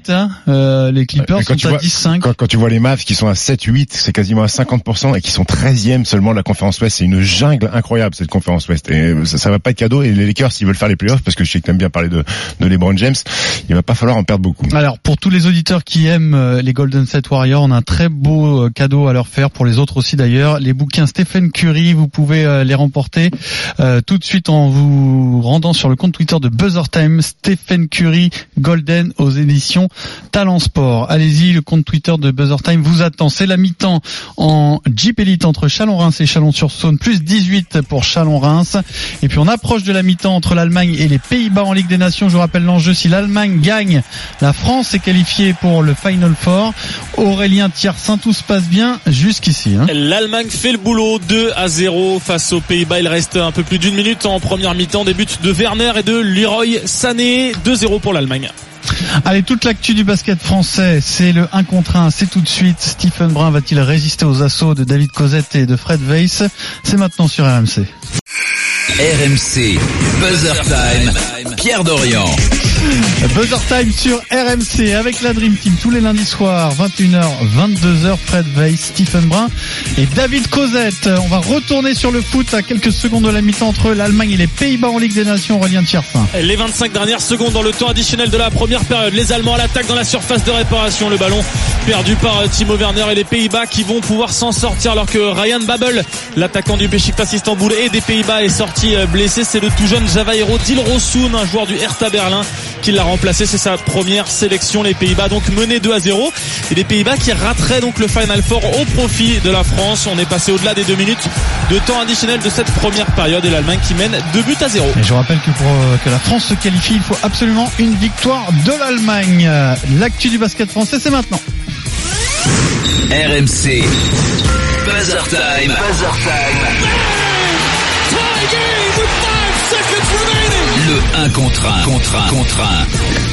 8-8, les Clippers sont à 10-5. Quand tu vois les Mavs qui sont à 7-8, c'est quasiment à 50% et qui sont 13e seulement de la conférence Ouest. C'est une jungle incroyable, cette conférence Ouest. Et ça va pas être cadeau. Et les Lakers, s'ils veulent faire les playoffs, parce que je sais que t'aimes bien parler de LeBron James, il va pas falloir en perdre beaucoup. Alors, pour tous les auditeurs qui aiment les Golden State Warriors, on a un très beau cadeau à leur faire, pour les autres aussi d'ailleurs. Les bouquins Stephen Curry, vous pouvez les remporter tout de suite en vous rendant sur le compte Twitter de Buzzer Time. Stephen Curry Golden aux éditions Talent Sport. Allez-y, le compte Twitter de Buzzer Time vous attend. C'est la mi-temps en Jeep Elite entre Chalon-Reims et Chalon-sur-Saône, plus 18 pour Chalon-Reims. Et puis on approche de la mi-temps entre l'Allemagne et les Pays-Bas en Ligue des Nations. Je vous rappelle l'enjeu: si l'Allemagne gagne, la France est qualifiée pour le Final Four. Aurélien Thiersin, tout se passe bien jusqu'ici. L'Allemagne fait le boulot, 2-0 face aux Pays-Bas. Il reste un peu plus d'une minute en première mi-temps. Des buts de Werner et de Leroy Sané. 2-0 pour l'Allemagne. Allez, toute l'actu du basket français, c'est le 1 contre 1, c'est tout de suite. Stephen Brun va-t-il résister aux assauts de David Cosette et de Fred Weiss? C'est maintenant sur RMC. RMC, Buzzer Time, Pierre Dorian. Buzzer Time sur RMC avec la Dream Team tous les lundis soirs 21h 22h. Fred Weiss, Stephen Brun et David Cosette. On va retourner sur le foot à quelques secondes de la mi-temps entre l'Allemagne et les Pays-Bas en Ligue des Nations. Aurélien Tiersin. Les 25 dernières secondes dans le temps additionnel de la première période. Les Allemands à l'attaque dans la surface de réparation. Le ballon perdu par Timo Werner et les Pays-Bas qui vont pouvoir s'en sortir alors que Ryan Babel, l'attaquant du Beşiktaş Istanbul et des Pays-Bas, est sorti blessé. C'est le tout jeune Javairo Dilrosun, un joueur du Hertha Berlin, qui l'a remplacé. C'est sa première sélection. Les Pays-Bas donc menés 2-0 et les Pays-Bas qui rateraient donc le Final Four au profit de la France. On est passé au-delà des 2 minutes de temps additionnel de cette première période et l'Allemagne qui mène 2-0. Et je rappelle que pour que la France se qualifie, il faut absolument une victoire de l'Allemagne. L'actu du basket français, c'est maintenant. RMC Buzzer Time. Le 1 contre 1.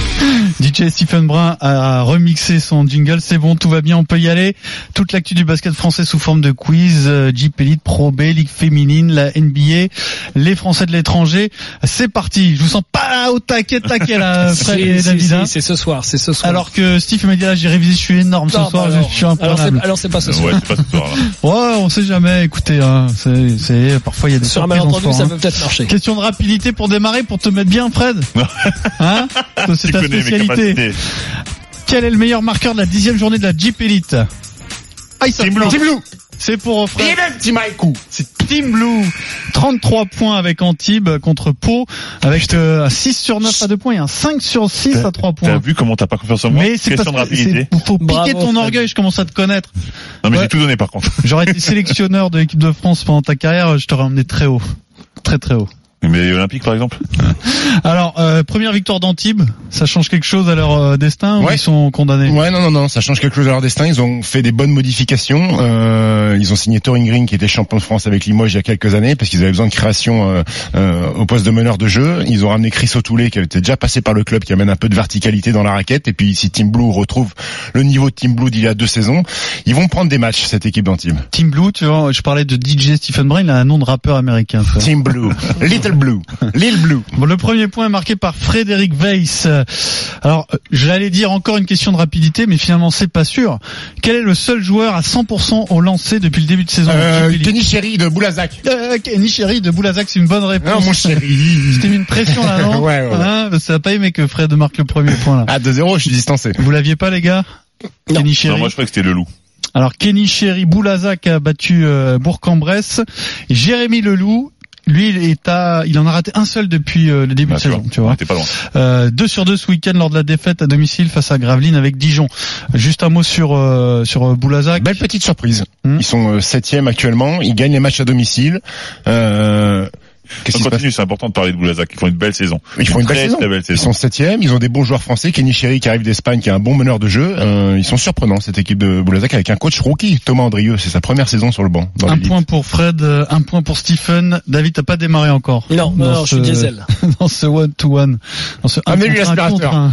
DJ Stephen Brun a remixé son jingle, c'est bon, tout va bien, on peut y aller. Toute l'actu du basket français sous forme de quiz, Jeep Elite, Pro B, Ligue féminine, la NBA, les Français de l'étranger. C'est parti, je vous sens pas au taquet là, Fred et David. C'est ce soir. Alors que Steve m'a dit là, j'ai révisé, je suis énorme ce soir, je suis imprenable. Alors c'est pas ce soir. Ouais, c'est pas ce soir là. Ouais, on sait jamais, écoutez, hein, c'est parfois il y a des sur un surprises malentendu, en sport, ça peut peut-être marcher. Question de rapidité pour démarrer, pour te mettre bien, Fred. Hein? C'est ta spécialité. Quel est le meilleur marqueur de la 10e journée de la Jeep Elite? Team Blue. C'est pour Fred. C'est Team Blue. 33 points avec Antibes contre Pau, avec un 6 sur 9 à 2 points et un 5 sur 6 à 3 points. T'as vu comment t'as pas confiance en moi? Mais c'est question de rapidité. Faut piquer ton orgueil, je commence à te connaître. Non mais j'ai tout donné par contre. J'aurais été sélectionneur de l'équipe de France pendant ta carrière, je t'aurais emmené très haut. Très très haut. Mais Olympique par exemple. Alors première victoire d'Antibes, ça change quelque chose à leur destin ou ils sont condamnés? Ouais, non, ça change quelque chose à leur destin. Ils ont fait des bonnes modifications. Ils ont signé Torin Green qui était champion de France avec Limoges il y a quelques années parce qu'ils avaient besoin de création au poste de meneur de jeu. Ils ont ramené Chris O'Toole qui avait déjà passé par le club, qui amène un peu de verticalité dans la raquette. Et puis si Team Blue retrouve le niveau de Team Blue d'il y a 2 saisons, ils vont prendre des matchs, cette équipe d'Antibes. Team Blue, tu vois, je parlais de DJ Stephen Brun, il a un nom de rappeur américain. Ça. Team Blue, Little Blue. Lil Blue. Bon, le premier point est marqué par Frédéric Weiss. Alors, j'allais dire encore une question de rapidité, mais finalement c'est pas sûr. Quel est le seul joueur à 100% au lancer depuis le début de saison? Kenny Chéri de Boulazac. Kenny Chéri de Boulazac, c'est une bonne réponse. Non, mon chéri. Je t'ai mis une pression là, non? Ouais. Hein, ça a pas aimé que Fred marque le premier point là. À 2-0, je suis distancé. Vous l'aviez pas, les gars? Non. Kenny Chéri. Non, moi je crois que c'était le loup. Alors Kenny Chéri, Boulazac a battu Bourg-en-Bresse. Jérémy Leloup, lui, il en a raté un seul depuis le début de saison, tu vois. T'es pas loin. 2 sur 2 ce week-end lors de la défaite à domicile face à Gravelines avec Dijon. Juste un mot sur Boulazac. Belle petite surprise. Ils sont 7e actuellement. Ils gagnent les matchs à domicile. Qu'est-ce qui se passe ? C'est important de parler de Boulazac. Ils font une belle saison. Ils font une belle saison. Très belle saison. Ils sont 7e. Ils ont des bons joueurs français. Kenny Chéri qui arrive d'Espagne, qui est un bon meneur de jeu. Ils sont surprenants, cette équipe de Boulazac, avec un coach rookie, Thomas Andrieux. C'est sa première saison sur le banc. Un point pour Fred, un point pour Stephen. David, t'as pas démarré encore. Non, je suis diesel. Dans ce one-to-one. Amenez-lui l'aspirateur.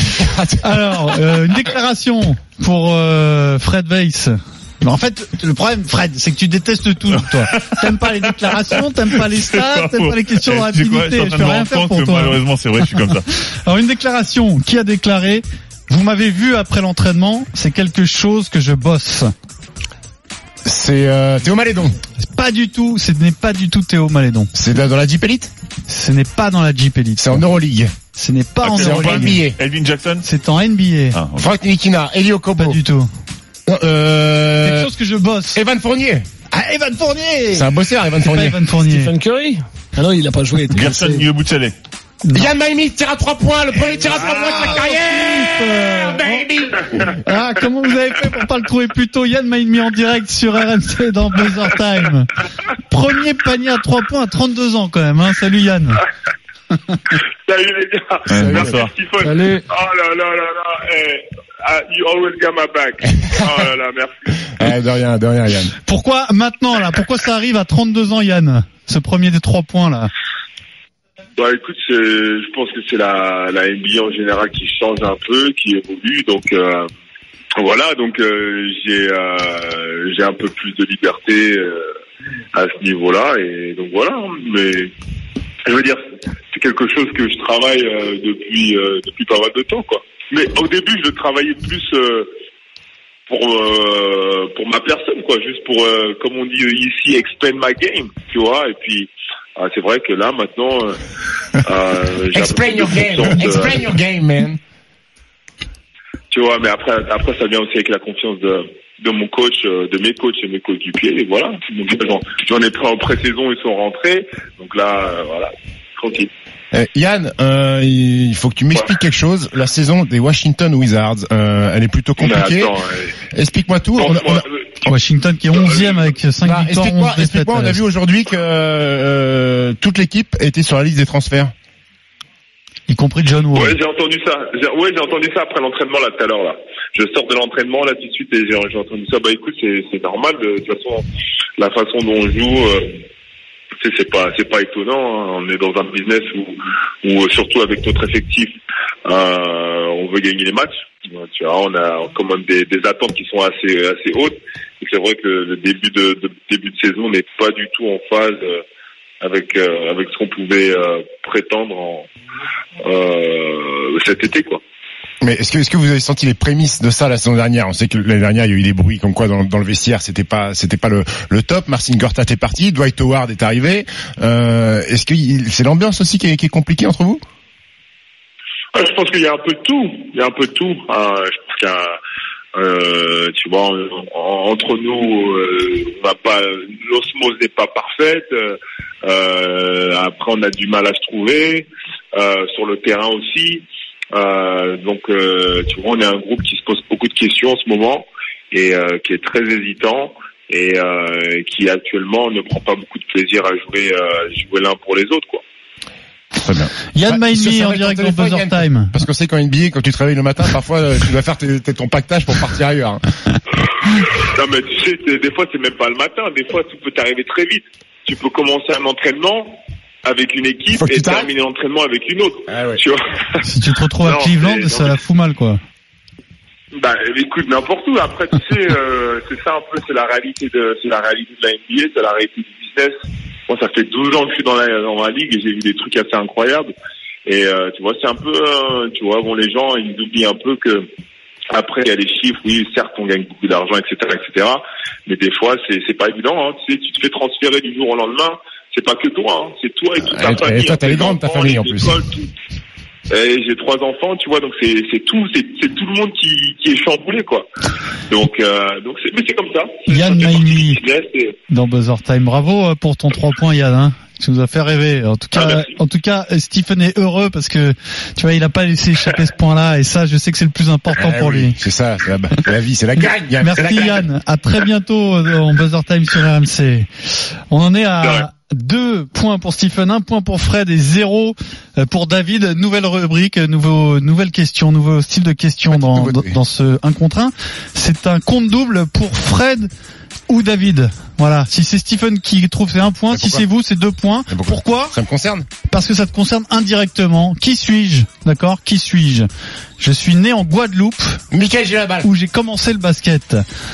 Alors, une déclaration pour Fred Weiss. Mais en fait, le problème, Fred, c'est que tu détestes tout, toi. T'aimes pas les déclarations, t'aimes pas les stats, t'aimes pas les questions de rapidité. Je peux rien faire pour toi. Malheureusement, c'est vrai, je suis comme ça. Alors, une déclaration. Qui a déclaré: vous m'avez vu après l'entraînement, c'est quelque chose que je bosse. C'est Théo Malédon. Pas du tout, ce n'est pas du tout Théo Malédon. C'est dans la Jeep Elite? Ce n'est pas dans la Jeep Elite. C'est en Euroleague. Ce n'est pas en Euroleague. Elvin Jackson? C'est en NBA. Ah, okay. Frank Nikina, Elio Kobo. Pas du tout. Quelque chose que je bosse. Evan Fournier. Ah, Evan Fournier. C'est un bosseur, Evan Fournier. Evan Fournier. Stephen Curry. Ah non, il a pas joué. Gerson Nioboutsele. Yann Maïmi tire à 3 points, le premier tir à 3 points de sa carrière, baby. Ah, comment vous avez fait pour pas le trouver plus tôt? Yann Maïmi en direct sur RMC dans Buzzer Time. Premier panier à 3 points à 32 ans quand même, hein. Salut Yann. Salut les gars. Merci Stephen. Salut. Oh là. You always got my back. Oh là, merci. De rien, Yann. Pourquoi maintenant, là? Pourquoi ça arrive à 32 ans, Yann? Ce premier des 3 points, là. Bah, écoute, je pense que c'est la NBA en général qui change un peu, qui évolue, donc, voilà, donc, j'ai un peu plus de liberté, à ce niveau-là, et donc voilà, mais, je veux dire, c'est quelque chose que je travaille depuis pas mal de temps, quoi. Mais au début, je le travaillais plus pour ma personne, quoi, juste pour, comme on dit ici, explain my game, tu vois. Et puis c'est vrai que là maintenant, explain your game, man. Tu vois, mais après ça vient aussi avec la confiance de mon coach, de mes coachs et mes coéquipiers, et voilà. Donc j'en ai pris en pré-saison, ils sont rentrés, donc là, voilà, tranquille. Yann, il faut que tu m'expliques quelque chose. La saison des Washington Wizards, elle est plutôt compliquée. Explique-moi tout. Washington qui est 11e avec 5 victoires, 11 défaites. Explique-moi, on a vu aujourd'hui que toute l'équipe était sur la liste des transferts. Y compris John Wall. Ouais, j'ai entendu ça après l'entraînement là tout à l'heure là. Je sors de l'entraînement là tout de suite et j'ai entendu ça. Bah écoute, c'est normal, de toute façon la façon dont on joue, c'est pas étonnant, hein. On est dans un business où surtout avec notre effectif, on veut gagner les matchs. Tu vois, on commande des attentes qui sont assez hautes. Et c'est vrai que le début de saison n'est pas du tout en phase avec ce qu'on pouvait prétendre cet été, quoi. Mais est-ce que vous avez senti les prémices de ça la saison dernière? On sait que l'année dernière il y a eu des bruits comme quoi dans le vestiaire c'était pas le top. Marcin Gortat est parti, Dwight Howard est arrivé. Est-ce que c'est l'ambiance aussi qui est compliquée entre vous? Je pense qu'il y a un peu de tout. Je pense qu'il y a, tu vois, entre nous, on n'a pas, l'osmose n'est pas parfaite. Après, on a du mal à se trouver sur le terrain aussi. Donc, tu vois, on est un groupe qui se pose beaucoup de questions en ce moment et qui est très hésitant et qui actuellement ne prend pas beaucoup de plaisir à jouer l'un pour les autres, quoi. Très bien. Yann Mailly en direct dans Buzzer Time. Parce qu'on sait qu'en NBA, quand tu te réveilles le matin, parfois tu dois faire ton pactage pour partir ailleurs. Non mais tu sais, des fois c'est même pas le matin, des fois tout peut t'arriver très vite. Tu peux commencer un entraînement avec une équipe et terminer l'entraînement avec une autre. Ah ouais. Tu vois. Si tu te retrouves à Cleveland, ça la fout mal, quoi. Bah écoute, n'importe où. Après tu sais, c'est ça un peu, c'est la réalité de la NBA, c'est la réalité du business. Moi, ça fait 12 ans que je suis dans la ligue et j'ai vu des trucs assez incroyables. Et tu vois, c'est un peu, tu vois, bon, les gens ils oublient un peu que après il y a les chiffres. Oui, certes, on gagne beaucoup d'argent, etc. Mais des fois, c'est pas évident. Hein. Tu sais, tu te fais transférer du jour au lendemain. C'est pas que toi, hein. C'est toi et toute ta famille. Et toi, t'as les grandes, ta famille en plus. Et j'ai 3 enfants, tu vois, donc c'est tout le monde qui est chamboulé, quoi. Donc mais c'est comme ça. Yann Mailly dans Buzzer Time. Bravo pour ton 3 points, Yann, hein. Tu nous as fait rêver. En tout cas, Stephen est heureux parce que, tu vois, il a pas laissé échapper ce point-là et ça, je sais que c'est le plus important pour lui. C'est ça, c'est la vie, c'est la gagne. Merci Yann. À très bientôt dans Buzzer Time sur RMC. On en est à 2 points pour Stephen, 1 point pour Fred et 0 pour David. Nouvelle rubrique, nouvelle question, nouveau style de question dans ce 1 contre 1. C'est un compte double pour Fred ou David. Voilà. Si c'est Stephen qui trouve, c'est 1 point. Si c'est vous, c'est 2 points. Pourquoi? Ça me concerne. Parce que ça te concerne indirectement. Qui suis-je? D'accord? Qui suis-je? Je suis né en Guadeloupe. Michael Gilabal. Où j'ai commencé le basket.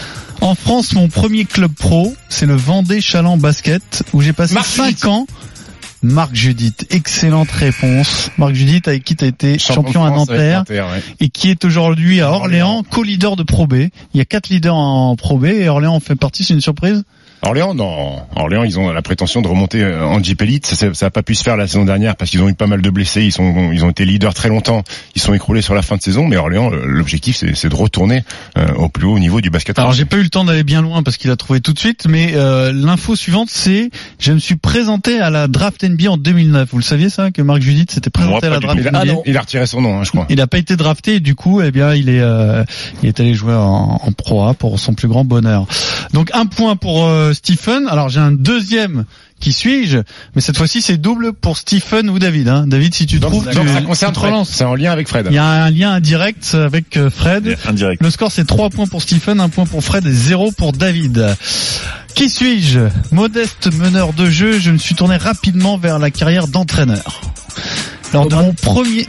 En France, mon premier club pro, c'est le Vendée Chaland Basket, où j'ai passé 5 ans. Marc Judith, excellente réponse. Marc Judith, avec qui tu as été champion à Nanterre, et qui est aujourd'hui à Orléans, co-leader de Pro B. Il y a 4 leaders en Pro B, et Orléans en fait partie, c'est une surprise? Orléans, non. Orléans, ils ont la prétention de remonter en Jeep Elite. Ça a pas pu se faire la saison dernière parce qu'ils ont eu pas mal de blessés. Ils ont été leaders très longtemps. Ils sont écroulés sur la fin de saison. Mais Orléans, l'objectif, c'est de retourner au plus haut niveau du basket. Alors, j'ai pas eu le temps d'aller bien loin parce qu'il a trouvé tout de suite. Mais l'info suivante, c'est je me suis présenté à la draft NBA en 2009. Vous le saviez ça, que Marc Judith s'était présenté à la draft NBA? Il a retiré son nom, hein, je crois. Il a pas été drafté. Et du coup, eh bien, il est allé jouer en Pro A pour son plus grand bonheur. Donc 1 point pour Stephen. Alors j'ai un deuxième qui suis-je, mais cette fois-ci c'est double pour Stephen ou David. Hein. David, si tu trouves, ça concerne Fred. C'est en lien avec Fred. Il y a un lien indirect avec Fred. Indirect. Le score c'est 3 points pour Stephen, 1 point pour Fred et 0 pour David. Qui suis-je? Modeste meneur de jeu, je me suis tourné rapidement vers la carrière d'entraîneur. Lors de mon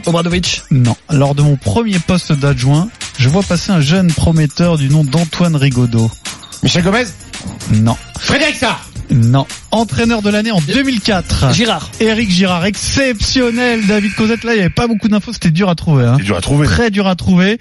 premier poste d'adjoint, je vois passer un jeune prometteur du nom d'Antoine Rigaudot. Michel Gomez? Non. Frédéric Sarr? Non. Entraîneur de l'année en 2004. Girard. Éric Girard. Exceptionnel, David Cosette. Là, il n'y avait pas beaucoup d'infos. C'était dur à trouver. Hein. C'est dur à trouver. Très dur à trouver.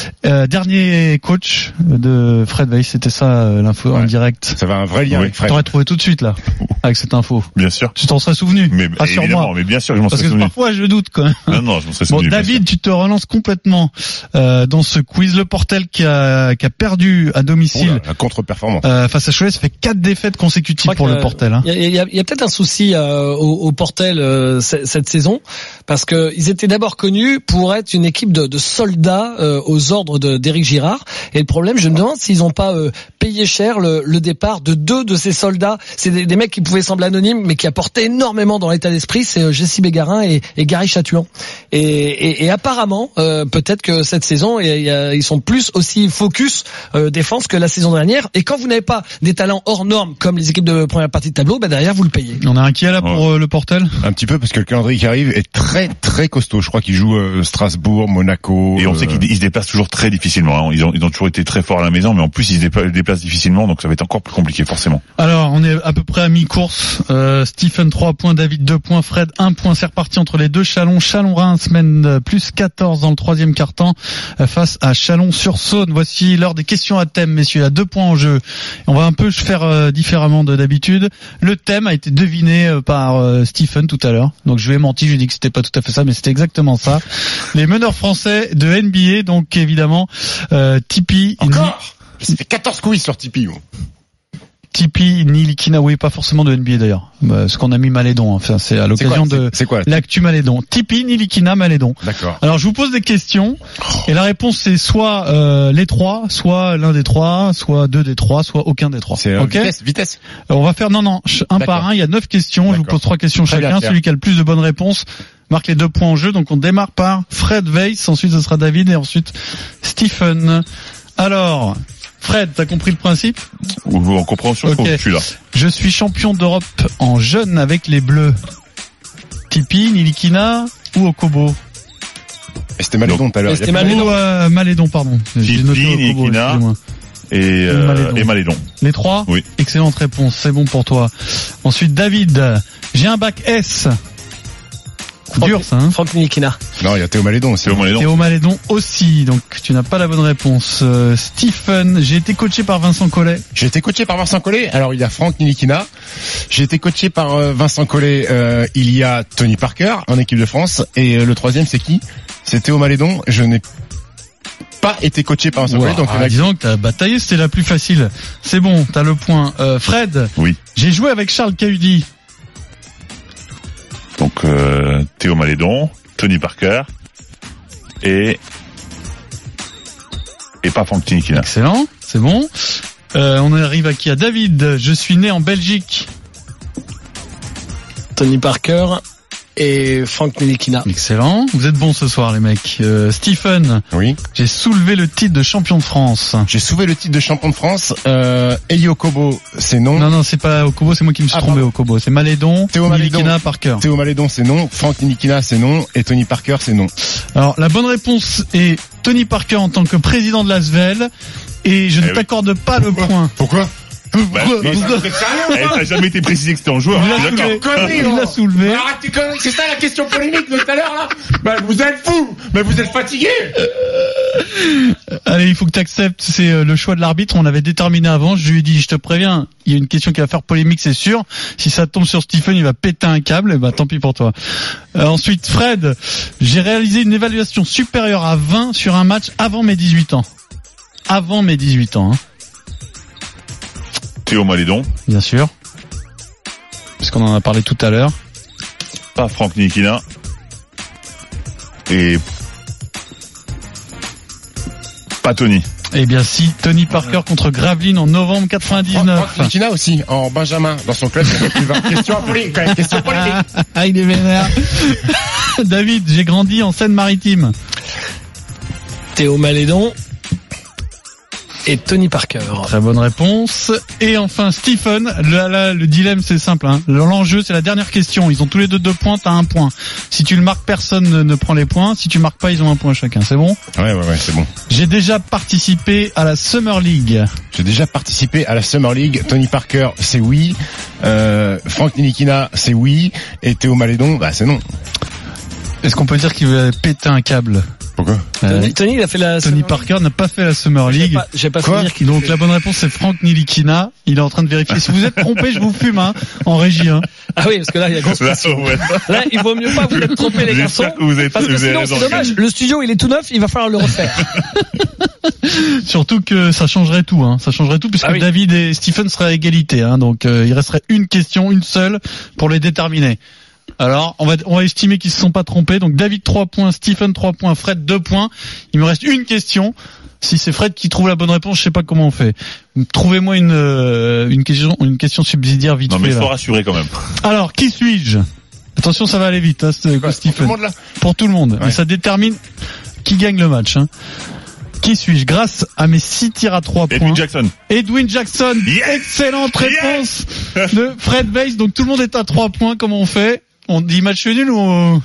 Dernier coach de Fred Weiss. C'était ça, l'info en direct. Ça va un vrai lien avec Fred. T'aurais trouvé tout de suite, là, avec cette info. Bien sûr. Tu t'en serais souvenu. Mais évidemment, mais bien sûr, je m'en serais souvenu. Parce que parfois, je doute, quand même. Non, je m'en serais souvenu. Bon, David, tu te relances complètement, dans ce quiz. Le Portel qui a perdu à domicile. La contre-performance. Face à Cholet, ça fait 4 défaites consécutives pour le Portel. Hein. Il y a peut-être un souci au Portel cette saison, parce que ils étaient d'abord connus pour être une équipe de soldats aux ordres d'Éric Girard. Et le problème, je me demande s'ils n'ont pas payé cher le départ de 2 de ces soldats. C'est des mecs qui pouvaient sembler anonymes, mais qui apportaient énormément dans l'état d'esprit. C'est Jessie Bégarin et Gary Chatouan. Et apparemment, peut-être que cette saison, ils sont plus aussi focus défense que la saison dernière. Et quand vous n'avez pas des talents hors normes comme les équipes de première partie de tableau, derrière vous le payez. On a inquiet là pour le Portel. Un petit peu, parce que le calendrier qui arrive est très très costaud. Je crois qu'ils jouent Strasbourg, Monaco. Et on sait qu'ils se déplacent toujours très difficilement. Hein. Ils ont toujours été très forts à la maison, mais en plus ils se déplacent difficilement, donc ça va être encore plus compliqué forcément. Alors on est à peu près à mi-course. Stephen 3 points, David 2 points, Fred 1 point. C'est reparti entre les deux. Chalon-Reims mène plus 14 dans le troisième quart-temps face à Chalon-sur-Saône. Voici l'heure des questions à thème, messieurs. Il y a 2 points en jeu. On va un peu faire différemment de d'habitude. Le thème a été deviné par Stephen tout à l'heure. Donc je lui ai menti, je lui ai dit que c'était pas tout à fait ça, mais c'était exactement ça. Les meneurs français de NBA, donc évidemment Tipeee. Encore ça fait 14 quiz sur Tipeee. Tipeee, Nilikina, oui, pas forcément de NBA d'ailleurs. Ce qu'on a mis Malédon, enfin c'est à l'occasion de l'actu Malédon. Tipeee, Nilikina, Malédon. D'accord. Alors je vous pose des questions et la réponse c'est soit les 3, soit l'un des 3, soit 2 des 3, soit aucun des 3. C'est okay vitesse. On va faire un par un, il y a 9 questions, je vous pose 3 questions chacun, celui qui a le plus de bonnes réponses marque les 2 points en jeu. Donc on démarre par Fred Weiss, ensuite ce sera David et ensuite Stephen. Alors Fred, t'as compris le principe? En compréhension, je suis là. Je suis champion d'Europe en jeune avec les Bleus. Tipeee, Nilikina ou Okobo? C'était Malédon tout à l'heure. C'était Malédon. Malédon, pardon. Tipeee, Nilikina et Malédon. Les 3? Oui. Excellente réponse, c'est bon pour toi. Ensuite, David, j'ai un bac S. Dur ça, hein. Franck Nilikina. Non, il y a Théo Malédon aussi. Théo Malédon aussi, donc tu n'as pas la bonne réponse. Stephen, j'ai été coaché par Vincent Collet. J'ai été coaché par Vincent Collet. Alors il y a Franck Nilikina. J'ai été coaché par Vincent Collet. Il y a Tony Parker en équipe de France. Et le troisième c'est qui? C'est Théo Malédon. Je n'ai pas été coaché par Vincent Collet. Donc disons que t'as bataillé, c'était la plus facile. C'est bon, t'as le point. Fred. Oui. J'ai joué avec Charles Cahudi. Donc Théo Malédon, Tony Parker et pas Franck Nilikina. Excellent, c'est bon. On arrive à qui? À David. Je suis né en Belgique. Tony Parker et Franck Nilikina. Excellent. Vous êtes bons ce soir les mecs. Stephen. Oui. J'ai soulevé le titre de champion de France. J'ai soulevé le titre de champion de France. Eli Okobo, c'est non. Non, c'est pas Okobo, c'est moi qui me suis trompé. Okobo, c'est Malédon. Théo Nilikina, Parker. Théo Malédon, c'est non. Franck Nilikina, c'est non. Et Tony Parker, c'est non. Alors la bonne réponse est Tony Parker en tant que président de l'Asvel. Et je ne t'accorde pas le point. Pourquoi? Elle n'a jamais été précisé que c'était en joueur. Il l'a soulevé. Arrête tes conneries, c'est ça la question polémique de tout à l'heure là. Vous êtes fous, mais vous êtes fatigués. Allez, il faut que tu acceptes, c'est le choix de l'arbitre, on l'avait déterminé avant, je lui ai dit, je te préviens, il y a une question qui va faire polémique, c'est sûr. Si ça tombe sur Stephen, il va péter un câble, et bah tant pis pour toi. Ensuite, Fred, j'ai réalisé une évaluation supérieure à 20 sur un match avant mes 18 ans. Avant mes 18 ans, hein. Théo Malédon. Bien sûr. Parce qu'on en a parlé tout à l'heure. Pas Franck Nilikina. Et pas Tony. Eh bien si, Tony Parker contre Gravelines en novembre 99. Franck Nilikina aussi, en Benjamin, dans son club. Question polémique. Ah, il est vénère. David, j'ai grandi en Seine-Maritime. Théo Malédon. et Tony Parker. Très bonne réponse. Et enfin Stephen, le dilemme c'est simple, hein. L'enjeu c'est la dernière question. Ils ont tous les deux 2 points, t'as 1 point. Si tu le marques, personne ne prend les points. Si tu marques pas, ils ont 1 point chacun. C'est bon? Ouais, c'est bon. J'ai déjà participé à la Summer League. Tony Parker, c'est oui. Franck Nilikina, c'est oui. Et Théo Malédon, c'est non. Est-ce qu'on peut dire qu'il veut péter un câble? Pourquoi? Tony, il a fait Tony Parker n'a pas fait la Summer League. J'ai pas souvenir qu'il Donc la bonne réponse c'est Franck Nilikina. Il est en train de vérifier. Si vous êtes trompé, je vous fume, hein, en régie, hein. Ah oui, parce que là, il y a grosse pression. Là, il vaut mieux pas vous être trompé, les garçons. Parce que sinon, c'est dommage. Le studio, il est tout neuf, il va falloir le refaire. Surtout que ça changerait tout, hein. Ça changerait tout puisque David et Stephen seraient à égalité, hein. Donc, il resterait une question, une seule, pour les déterminer. Alors, on va estimer qu'ils se sont pas trompés. Donc, David 3 points, Stephen 3 points, Fred 2 points. Il me reste une question. Si c'est Fred qui trouve la bonne réponse, je sais pas comment on fait. Trouvez-moi une question subsidiaire vite fait. Non, mais il faut rassurer quand même. Alors, qui suis-je? Attention, ça va aller vite, hein, Stephen. Pour tout le monde, là? Pour tout le monde. Ouais. Mais ça détermine qui gagne le match, hein. Qui suis-je? Grâce à mes 6 tirs à 3 points. Edwin Jackson. Yeah. Excellente réponse de Fred Weiss. Donc tout le monde est à 3 points. Comment on fait? On dit match nul ou...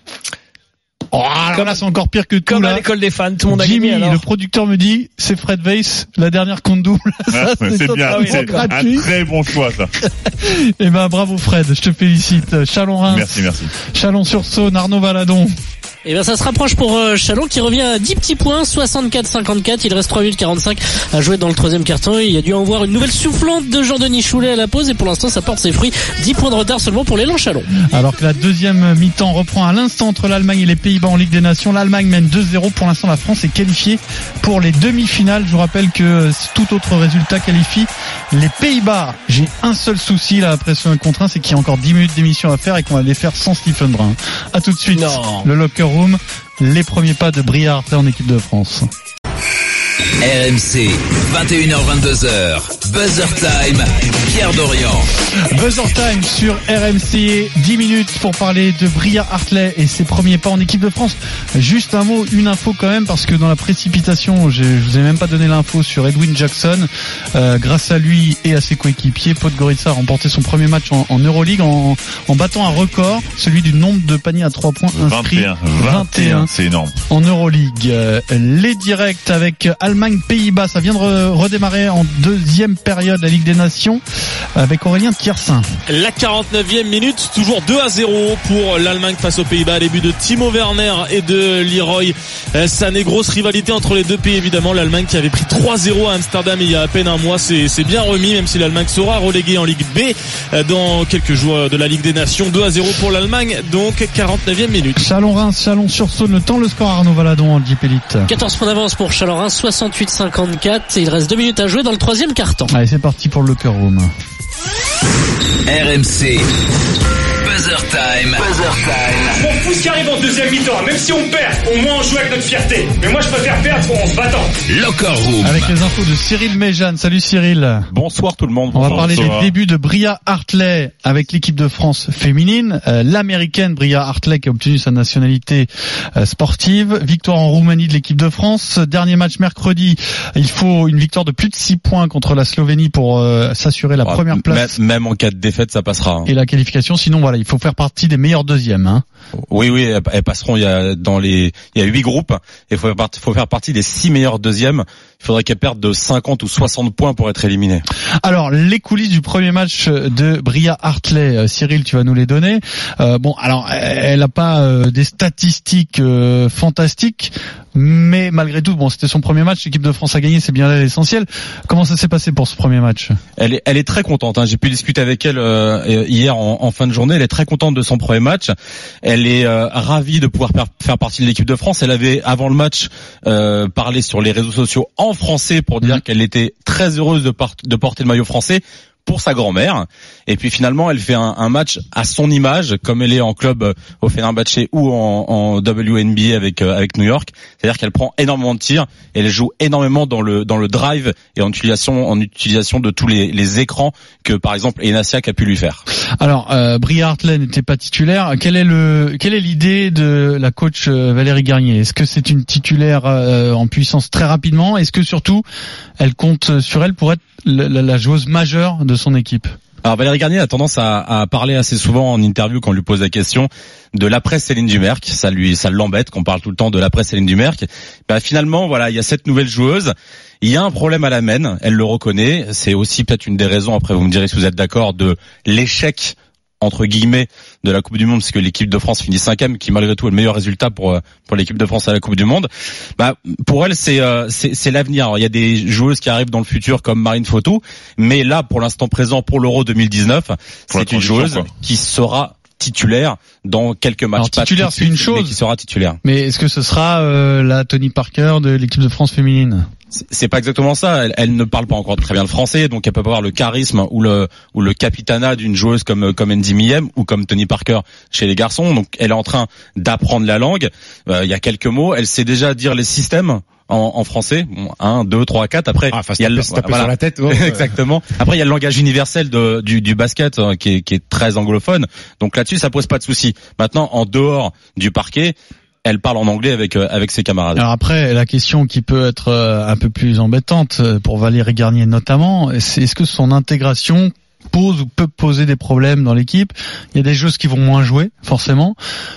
Oh, alors là, c'est encore pire que tout. Comme là. à l'école des fans, tout le monde a Jimmy, gagné. le producteur me dit, c'est Fred Weiss, la dernière compte double. Ça, c'est bien, c'est gratuit. un très bon choix, ça. Eh ben, bravo Fred, je te félicite. Chalon-Reims. Merci. Chalon-sur-Saône, Arnaud Valadon. Et bien ça se rapproche pour Chalon qui revient à 10 petits points, 64-54. Il reste 3 minutes 45 à jouer dans le troisième carton. Il a dû en voir une nouvelle soufflante de Jean-Denis Choulet à la pause et pour l'instant ça porte ses fruits. 10 points de retard seulement pour l'élan Chalon. Alors que la deuxième mi-temps reprend à l'instant entre l'Allemagne et les Pays-Bas en Ligue des Nations. L'Allemagne mène 2-0. Pour l'instant, la France est qualifiée pour les demi-finales. Je vous rappelle que tout autre résultat qualifie les Pays-Bas. J'ai un seul souci là après ce 1 contre 1, c'est qu'il y a encore 10 minutes d'émission à faire et qu'on va les faire sans Stephen Brun. À tout de suite. Non. Le Locker Room, les premiers pas de Briard en équipe de France. RMC, 21h-22h, Buzzer Time, Pierre Dorian. Buzzer Time sur RMC, 10 minutes pour parler de Briard Hartley et ses premiers pas en équipe de France. Juste un mot, une info quand même, parce que dans la précipitation, je vous ai même pas donné l'info sur Edwin Jackson. Grâce à lui et à ses coéquipiers, Podgorica a remporté son premier match en Euroleague en battant un record, celui du nombre de paniers à 3 points inscrits. 21, c'est énorme. En Euroleague. Les directs avec Allemagne-Pays-Bas, ça vient de redémarrer en deuxième période la Ligue des Nations avec Aurélien Thiersin. La 49e minute, toujours 2-0 pour l'Allemagne face aux Pays-Bas. Début de Timo Werner et de Leroy Sané. Grosse rivalité entre les deux pays évidemment. L'Allemagne qui avait pris 3-0 à Amsterdam il y a à peine un mois, c'est bien remis, même si l'Allemagne sera reléguée en Ligue B dans quelques jours de la Ligue des Nations. 2-0 pour l'Allemagne, donc 49e minute. Chalon-Reims, Chalon-sur-Saône, le temps, le score Arnaud Valadon en Jeep Elite. 14 points d'avance pour Chalon-Reims, 68-54 et il reste 2 minutes à jouer dans le troisième quart-temps. Allez, c'est parti pour le Locker Room. RMC, Buzzer Time. Je m'en fous ce qui arrive en deuxième mi-temps. Même si on perd, au moins on joue avec notre fierté. Mais moi je préfère perdre en se battant. Locker Room. Avec les infos de Cyril Méjeanne. Salut Cyril. Bonsoir tout le monde. On va parler des débuts de Bria Hartley avec l'équipe de France féminine. L'américaine Bria Hartley qui a obtenu sa nationalité sportive. Victoire en Roumanie de l'équipe de France. Dernier match mercredi. Il faut une victoire de plus de 6 points contre la Slovénie pour s'assurer la première place. Même en cas de défaite, ça passera. Hein. Et la qualification. Sinon, voilà, il faut faire partie des meilleurs deuxièmes. Hein. Oui, elles passeront. Il y a 8 groupes. Et il faut faire partie des 6 meilleurs deuxièmes. Il faudrait qu'elles perdent de 50 ou 60 points pour être éliminées. Alors, les coulisses du premier match de Bria Hartley, Cyril, tu vas nous les donner. Alors, elle n'a pas des statistiques fantastiques, mais malgré tout, c'était son premier match. L'équipe de France a gagné, c'est bien là l'essentiel. Comment ça s'est passé pour ce premier match? Elle est très contente. Hein. J'ai pu discuter avec elle hier en fin de journée. Elle est très contente de son premier match. Elle est ravie de pouvoir faire partie de l'équipe de France. Elle avait avant le match parlé sur les réseaux sociaux en français pour dire qu'elle était très heureuse de porter le maillot français. pour sa grand-mère. Et puis finalement, elle fait un match à son image, comme elle est en club au Fenerbahçe ou en WNBA avec New York. C'est-à-dire qu'elle prend énormément de tirs, et elle joue énormément dans le drive et en utilisation de tous les écrans que par exemple Enasiak a pu lui faire. Alors, Bria Hartley n'était pas titulaire. Quelle est l'idée de la coach Valérie Garnier? Est-ce que c'est une titulaire en puissance très rapidement? Est-ce que surtout elle compte sur elle pour être la joueuse majeure de son équipe? Alors Valérie Garnier a tendance à parler assez souvent en interview quand on lui pose la question de l'après Céline Dumerc. Ça l'embête qu'on parle tout le temps de l'après Céline Dumerc. Finalement, voilà, il y a cette nouvelle joueuse. Il y a un problème à la main, elle le reconnaît. C'est aussi peut-être une des raisons, après vous me direz si vous êtes d'accord, de l'échec entre guillemets de la Coupe du Monde, parce que l'équipe de France finit 5e, qui malgré tout est le meilleur résultat pour l'équipe de France à la Coupe du Monde. Pour elle, c'est l'avenir. Alors, il y a des joueuses qui arrivent dans le futur comme Marine Fotou, mais là pour l'instant présent pour l'Euro 2019, c'est une joueuse qui sera titulaire dans quelques matchs. Alors, titulaire, c'est une chose, mais qui sera titulaire. Mais est-ce que ce sera la Tony Parker de l'équipe de France féminine? C'est pas exactement ça. Elle ne parle pas encore très bien le français, donc elle peut pas avoir le charisme ou le capitanat d'une joueuse comme Andy Miem ou comme Tony Parker chez les garçons. Donc elle est en train d'apprendre la langue. Il y a quelques mots. Elle sait déjà dire les systèmes en français. 1, 2, 3, 4. Après, il y a taper sur la tête. Oh, exactement. Après, il y a le langage universel du basket qui est très anglophone. Donc là-dessus, ça pose pas de souci. Maintenant, en dehors du parquet, elle parle en anglais avec ses camarades. Alors après, la question qui peut être un peu plus embêtante pour Valérie Garnier notamment, c'est est-ce que son intégration pose ou peut poser des problèmes dans l'équipe? Il y a des joueuses qui vont moins jouer, forcément.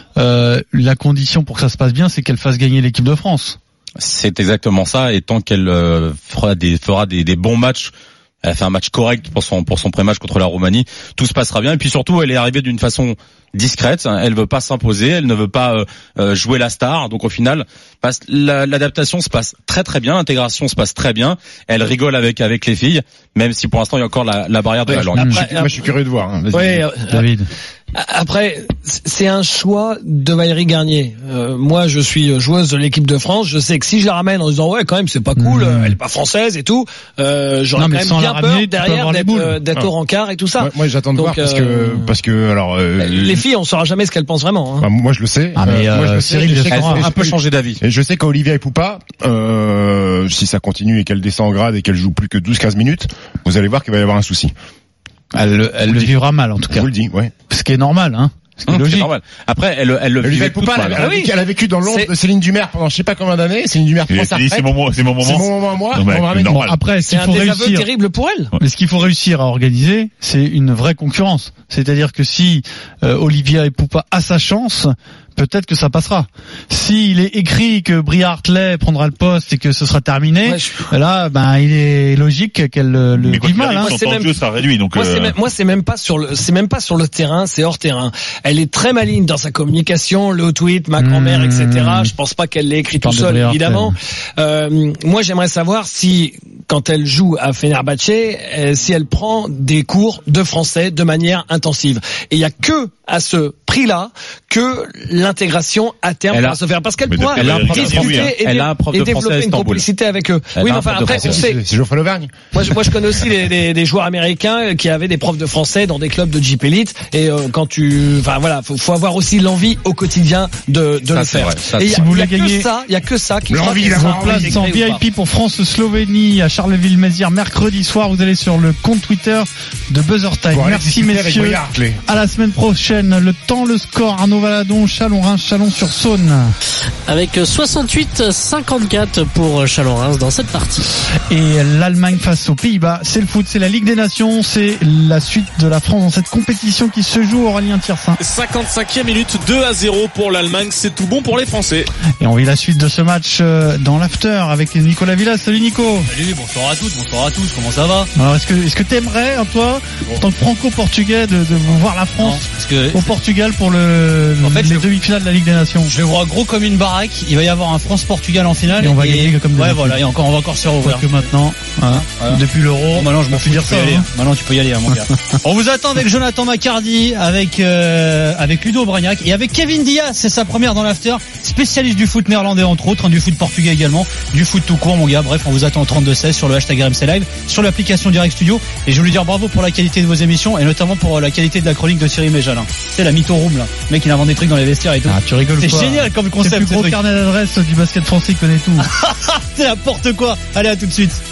La condition pour que ça se passe bien, c'est qu'elle fasse gagner l'équipe de France. C'est exactement ça, et tant qu'elle fera des bons matchs, elle a fait un match correct pour son pré-match contre la Roumanie, tout se passera bien. Et puis surtout, elle est arrivée d'une façon discrète, elle veut pas s'imposer, elle ne veut pas jouer la star. Donc au final, l'adaptation se passe très très bien, l'intégration se passe très bien. Elle rigole avec les filles, même si pour l'instant il y a encore la barrière de la langue. Moi je suis curieux de voir. David. Après, c'est un choix de Valérie Garnier. Moi, je suis joueuse de l'équipe de France. Je sais que si je la ramène en disant ouais, quand même, c'est pas cool, elle est pas française et tout, j'aurais quand même bien peur derrière d'être au rencard et tout ça. Moi, j'attends de voir parce que alors les filles, on saura jamais ce qu'elles pensent vraiment. Hein. Moi, je le sais. Moi, je le sais. Elle a un peu changé d'avis. Et je sais qu'Olivia Epoupa, si ça continue et qu'elle descend en grade et qu'elle joue plus que 12-15 minutes, vous allez voir qu'il va y avoir un souci. Elle le vivra mal en tout cas. Je vous le dis, ouais. Ce qui est normal, hein. C'est logique. Normal. Après, elle le vivait toute mal. Elle a vécu dans l'ombre de Céline Dumerc pendant je sais pas combien d'années. Céline Dumerc prend sa retraite. C'est mon moment. C'est mon moment à moi. Bon, après, c'est un désaveu terrible pour elle. Mais ce qu'il faut réussir à organiser, c'est une vraie concurrence. C'est-à-dire que si Olivia Epoupa a sa chance, peut-être que ça passera. S'il est écrit que Bria Hartley prendra le poste et que ce sera terminé, là, il est logique qu'elle le vive mal. Hein. Ça réduit. Donc moi, c'est même pas sur le terrain, c'est hors terrain. Elle est très maligne dans sa communication, le tweet, ma grand-mère, etc. Je pense pas qu'elle l'ait écrit tout seul, évidemment. Moi, j'aimerais savoir si, quand elle joue à Fenerbahçe, si elle prend des cours de français de manière intensive. Et il y a que à ce prix-là que l'intégration à terme va se faire, parce qu'elle pourra discuter et développer une complicité avec eux. Oui, mais enfin après, on sait. C'est Geoffrey Lauvergne. Moi, je connais aussi des joueurs américains qui avaient des profs de français dans des clubs de Jeep Elite. Et faut avoir aussi l'envie au quotidien de le faire. Et il y a que ça qui l'envie d'avoir place en VIP pour France-Slovénie à Charleville-Mézières mercredi soir. Vous allez sur le compte Twitter de Buzzer Time. Merci messieurs. À la semaine prochaine. Le temps, le score, Arnaud Valadon, Chalon-Reims, Chalon-sur-Saône. Avec 68-54 pour Chalon-Reims dans cette partie. Et l'Allemagne face aux Pays-Bas, c'est le foot, c'est la Ligue des Nations, c'est la suite de la France dans cette compétition qui se joue, Aurélien Thiersin. 55e minute, 2-0 pour l'Allemagne, c'est tout bon pour les Français. Et on vit la suite de ce match dans l'after avec Nicolas Villas. Salut Nico. Salut, bonsoir à toutes, bonsoir à tous, comment ça va? Alors est-ce que t'aimerais, toi, en tant que franco-portugais, de voir la France au Portugal pour les demi-finales de la Ligue des Nations. Je le vois gros comme une baraque. Il va y avoir un France-Portugal en finale. Et on va gagner comme ouais, voilà. Et encore, on va encore se faire ouvrir. Que maintenant, depuis l'Euro. Maintenant, je m'en fous dire ça. Maintenant, tu peux y aller, mon gars. On vous attend avec Jonathan Macardy, avec Ludo Bragnac et avec Kevin Diaz. C'est sa première dans l'after. Spécialiste du foot néerlandais, entre autres, du foot portugais également, du foot tout court, mon gars. Bref, on vous attend au 32-16 sur le hashtag RMC Live, sur l'application Direct Studio. Et je voulais dire bravo pour la qualité de vos émissions et notamment pour la qualité de la chronique de Cyril Méjalin. C'est la mytho room, là. Le mec, il invente des trucs dans les vestiaires et tout. Ah, tu rigoles. C'est génial comme concept. C'est le plus gros carnet d'adresse du basket français, il connaît tout. C'est n'importe quoi. Allez, à tout de suite.